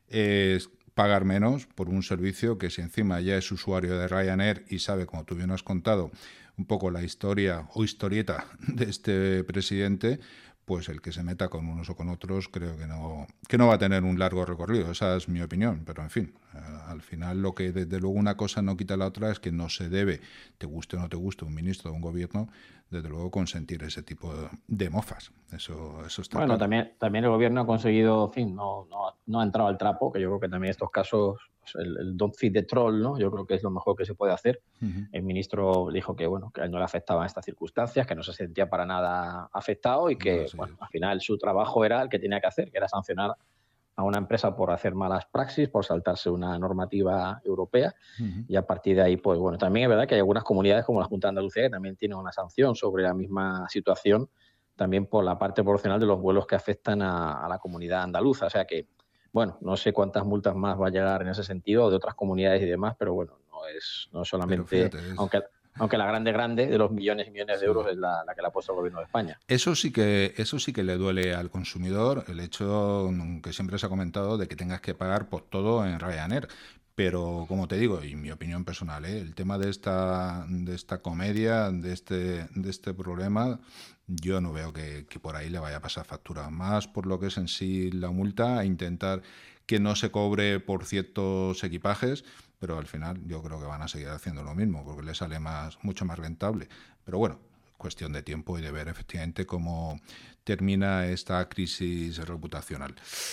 es pagar menos por un servicio que si encima ya es usuario de Ryanair y sabe, como tú bien has contado, un poco la historia o historieta de este presidente, pues el que se meta con unos o con otros creo que no, que no va a tener un largo recorrido. Esa es mi opinión, pero en fin, eh, al final lo que desde luego una cosa no quita la otra es que no se debe, te guste o no te guste un ministro o un gobierno, desde luego consentir ese tipo de, de mofas. Eso, eso está bueno, claro. También, también el gobierno ha conseguido, en fin, no, no, no ha entrado al trapo, que yo creo que también estos casos, el, el don't feed the troll, ¿no? Yo creo que es lo mejor que se puede hacer. Uh-huh. El ministro dijo que, bueno, que a él no le afectaban estas circunstancias, que no se sentía para nada afectado y que, no, sí. bueno, al final su trabajo era el que tenía que hacer, que era sancionar a una empresa por hacer malas praxis, por saltarse una normativa europea, uh-huh. y a partir de ahí, pues bueno, también es verdad que hay algunas comunidades como la Junta de Andalucía que también tienen una sanción sobre la misma situación, también por la parte proporcional de los vuelos que afectan a, a la comunidad andaluza, o sea que, bueno, no sé cuántas multas más va a llegar en ese sentido de otras comunidades y demás, pero bueno, no, no es, no es solamente, fíjate, es... aunque aunque la grande grande de los millones y millones de Sí. euros es la, la que le ha puesto el gobierno de España. Eso sí que eso sí que le duele al consumidor, el hecho que siempre se ha comentado de que tengas que pagar por todo en Ryanair. Pero como te digo, y mi opinión personal, ¿eh? El tema de esta de esta comedia, de este de este problema, yo no veo que, que por ahí le vaya a pasar factura. Más por lo que es en sí la multa, e intentar que no se cobre por ciertos equipajes, pero al final yo creo que van a seguir haciendo lo mismo, porque les sale más mucho más rentable. Pero bueno, cuestión de tiempo y de ver efectivamente cómo termina esta crisis reputacional.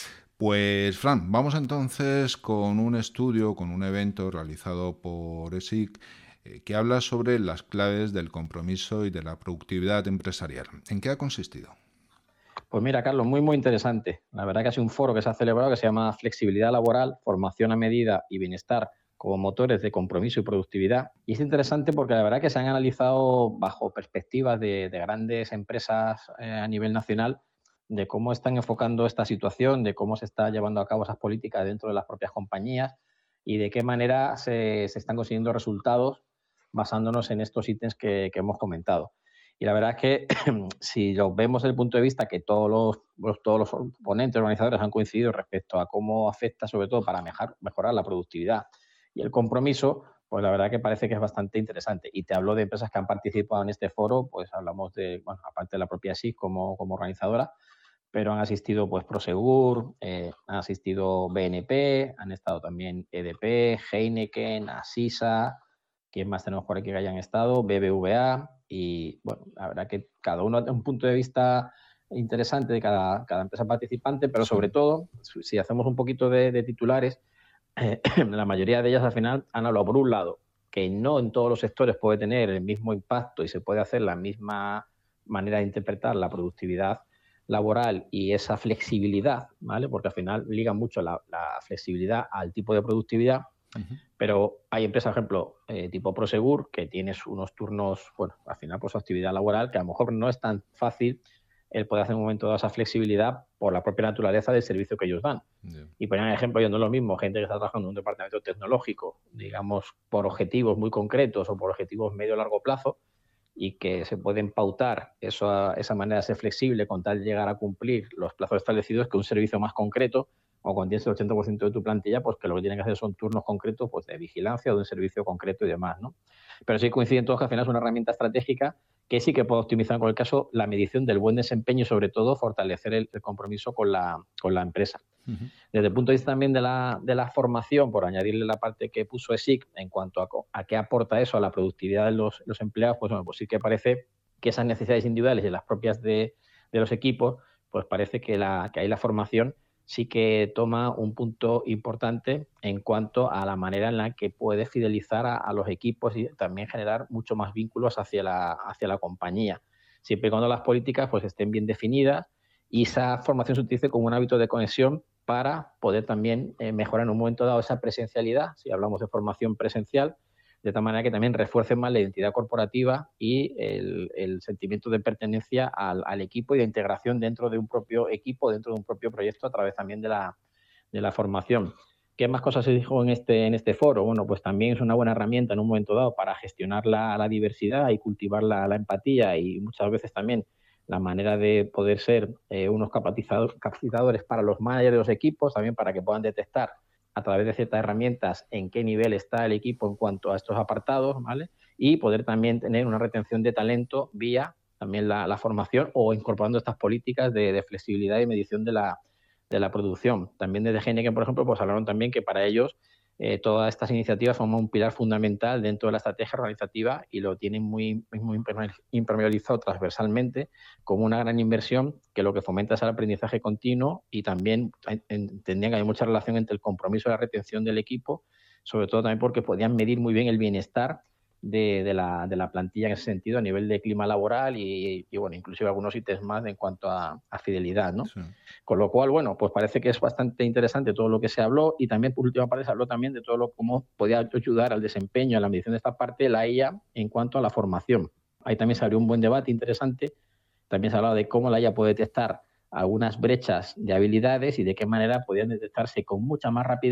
Pues, Fran, vamos entonces con un estudio, con un evento realizado por E S I C eh, que habla sobre las claves del compromiso y de la productividad empresarial. ¿En qué ha consistido? Pues mira, Carlos, muy, muy interesante. La verdad que ha sido un foro que se ha celebrado que se llama Flexibilidad Laboral, Formación a Medida y Bienestar como motores de compromiso y productividad. Y es interesante porque la verdad que se han analizado bajo perspectivas de, de grandes empresas eh, a nivel nacional, de cómo están enfocando esta situación, de cómo se está llevando a cabo esas políticas dentro de las propias compañías y de qué manera se, se están consiguiendo resultados basándonos en estos ítems que, que hemos comentado. Y la verdad es que si lo vemos desde el punto de vista que todos los, los, todos los ponentes, organizadores han coincidido respecto a cómo afecta sobre todo para mejorar, mejorar la productividad y el compromiso, pues la verdad que parece que es bastante interesante. Y te hablo de empresas que han participado en este foro, pues hablamos de, bueno, aparte de la propia S I C como, como organizadora, pero han asistido pues Prosegur, eh, han asistido B N P, han estado también E D P, Heineken, Asisa, ¿quién más tenemos por aquí que hayan estado? B B V A, y bueno, la verdad que cada uno tiene un punto de vista interesante de cada, cada empresa participante, pero sobre todo, si hacemos un poquito de, de titulares, eh, la mayoría de ellas al final han hablado, por un lado, que no en todos los sectores puede tener el mismo impacto y se puede hacer la misma manera de interpretar la productividad laboral y esa flexibilidad, ¿vale? Porque al final liga mucho la, la flexibilidad al tipo de productividad, uh-huh. Pero hay empresas, por ejemplo, eh, tipo Prosegur, que tienes unos turnos, bueno, al final por su actividad laboral, que a lo mejor no es tan fácil el poder hacer en un momento dado esa flexibilidad por la propia naturaleza del servicio que ellos dan. Yeah. Y ponían ejemplo, yo no es lo mismo, gente que está trabajando en un departamento tecnológico, digamos, por objetivos muy concretos o por objetivos medio o largo plazo, y que se pueden pautar eso, esa manera de ser flexible con tal de llegar a cumplir los plazos establecidos que un servicio más concreto, o cuando tienes el ochenta por ciento de tu plantilla, pues que lo que tienen que hacer son turnos concretos pues, de vigilancia o de un servicio concreto y demás, ¿no? Pero sí coinciden todos que al final es una herramienta estratégica que sí que puede optimizar en cualquier caso la medición del buen desempeño y sobre todo fortalecer el, el compromiso con la, con la empresa. Uh-huh. Desde el punto de vista también de la, de la formación, por añadirle la parte que puso E S I C en cuanto a, a qué aporta eso a la productividad de los, los empleados, pues, bueno, pues sí que parece que esas necesidades individuales y las propias de, de los equipos, pues parece que, la, que ahí la formación sí que toma un punto importante en cuanto a la manera en la que puede fidelizar a, a los equipos y también generar mucho más vínculos hacia la, hacia la compañía, siempre y cuando las políticas pues estén bien definidas y esa formación se utilice como un hábito de conexión para poder también eh, mejorar en un momento dado esa presencialidad, si hablamos de formación presencial, de tal manera que también refuercen más la identidad corporativa y el, el sentimiento de pertenencia al, al equipo y de integración dentro de un propio equipo, dentro de un propio proyecto a través también de la, de la formación. ¿Qué más cosas se dijo en este, en este foro? Bueno, pues también es una buena herramienta en un momento dado para gestionar la, la diversidad y cultivar la, la empatía y muchas veces también la manera de poder ser eh, unos capacitadores, capacitadores para los managers de los equipos, también para que puedan detectar a través de ciertas herramientas en qué nivel está el equipo en cuanto a estos apartados, ¿vale? Y poder también tener una retención de talento vía también la, la formación o incorporando estas políticas de, de flexibilidad y medición de la, de la producción. También desde Heineken, por ejemplo, pues hablaron también que para ellos eh, todas estas iniciativas forman un pilar fundamental dentro de la estrategia organizativa y lo tienen muy, muy impermeabilizado transversalmente como una gran inversión que lo que fomenta es el aprendizaje continuo y también entendían que hay mucha relación entre el compromiso y la retención del equipo, sobre todo también porque podían medir muy bien el bienestar de, de, la, de la plantilla en ese sentido a nivel de clima laboral y, y bueno, inclusive algunos ítems más en cuanto a, a fidelidad, ¿no? Sí. Con lo cual, bueno, pues parece que es bastante interesante todo lo que se habló y también, por última parte, se habló también de todo lo cómo podía ayudar al desempeño, a la medición de esta parte, la I A en cuanto a la formación. Ahí también se abrió un buen debate interesante. También se hablaba de cómo la I A puede detectar algunas brechas de habilidades y de qué manera podían detectarse con mucha más rapidez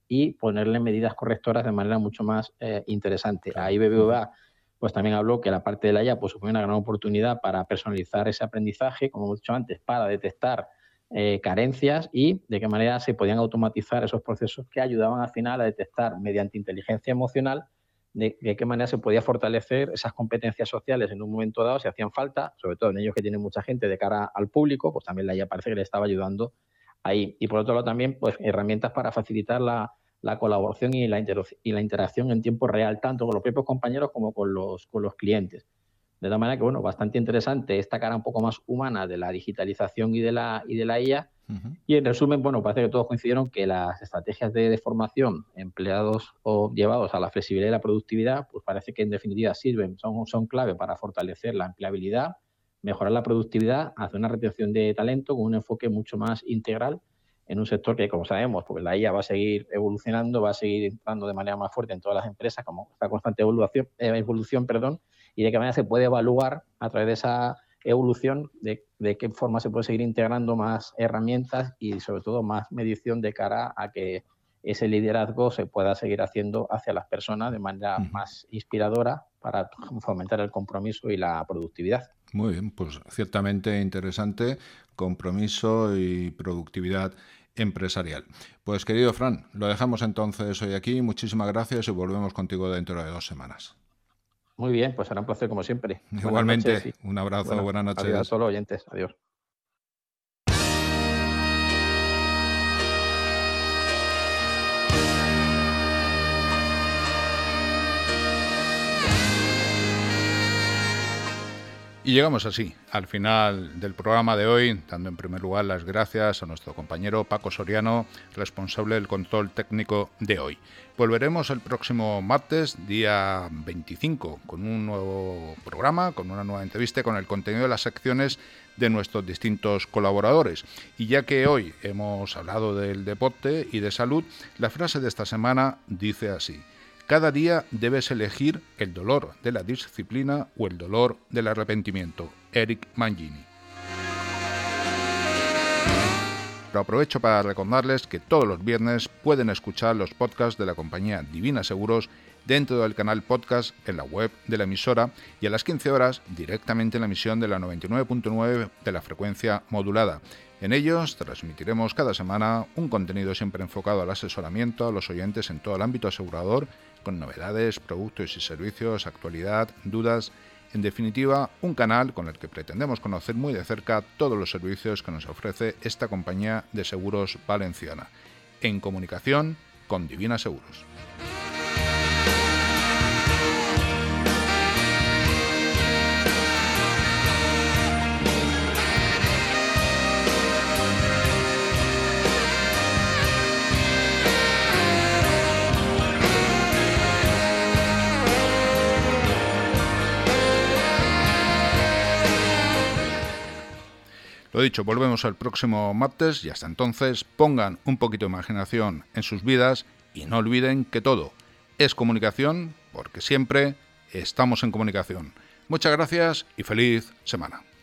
y ponerle medidas correctoras de manera mucho más eh, interesante. Ahí B B V A pues también habló que la parte de la I A pues, supone una gran oportunidad para personalizar ese aprendizaje, como hemos dicho antes, para detectar eh, carencias y de qué manera se podían automatizar esos procesos que ayudaban al final a detectar mediante inteligencia emocional de, de qué manera se podía fortalecer esas competencias sociales en un momento dado si hacían falta, sobre todo en ellos que tienen mucha gente de cara al público, pues también la I A parece que le estaba ayudando ahí. Y por otro lado también pues herramientas para facilitar la, la colaboración y la, y la interacción en tiempo real, tanto con los propios compañeros como con los, con los clientes. De tal manera que, bueno, bastante interesante esta cara un poco más humana de la digitalización y de la, y de la I A. Uh-huh. Y en resumen, bueno, parece que todos coincidieron que las estrategias de, de formación empleados o llevados a la flexibilidad y la productividad, pues parece que en definitiva sirven, son, son clave para fortalecer la empleabilidad, mejorar la productividad, hacer una retención de talento con un enfoque mucho más integral en un sector que, como sabemos, pues la I A va a seguir evolucionando, va a seguir entrando de manera más fuerte en todas las empresas, como esta constante evolución, eh, evolución perdón, y de qué manera se puede evaluar a través de esa evolución de, de qué forma se puede seguir integrando más herramientas y, sobre todo, más medición de cara a que ese liderazgo se pueda seguir haciendo hacia las personas de manera uh-huh. más inspiradora para fomentar el compromiso y la productividad. Muy bien, pues ciertamente interesante, compromiso y productividad empresarial. Pues querido Fran, lo dejamos entonces hoy aquí. Muchísimas gracias y volvemos contigo dentro de dos semanas. Muy bien, pues será un placer como siempre. Igualmente, noches, un abrazo, buenas, buenas noches. Adiós a todos los oyentes, adiós. Y llegamos así al final del programa de hoy, dando en primer lugar las gracias a nuestro compañero Paco Soriano, responsable del control técnico de hoy. Volveremos el próximo martes, día veinticinco, con un nuevo programa, con una nueva entrevista, con el contenido de las secciones de nuestros distintos colaboradores. Y ya que hoy hemos hablado del deporte y de salud, la frase de esta semana dice así: cada día debes elegir el dolor de la disciplina o el dolor del arrepentimiento. Eric Mangini. Pero aprovecho para recordarles que todos los viernes pueden escuchar los podcasts de la compañía Divina Seguros dentro del canal podcast en la web de la emisora y a las quince horas directamente en la emisión de la noventa y nueve punto nueve de la frecuencia modulada. En ellos transmitiremos cada semana un contenido siempre enfocado al asesoramiento a los oyentes en todo el ámbito asegurador, con novedades, productos y servicios, actualidad, dudas. En definitiva, un canal con el que pretendemos conocer muy de cerca todos los servicios que nos ofrece esta compañía de seguros valenciana. En comunicación con Divina Seguros. Lo dicho, volvemos el próximo martes y hasta entonces pongan un poquito de imaginación en sus vidas y no olviden que todo es comunicación porque siempre estamos en comunicación. Muchas gracias y feliz semana.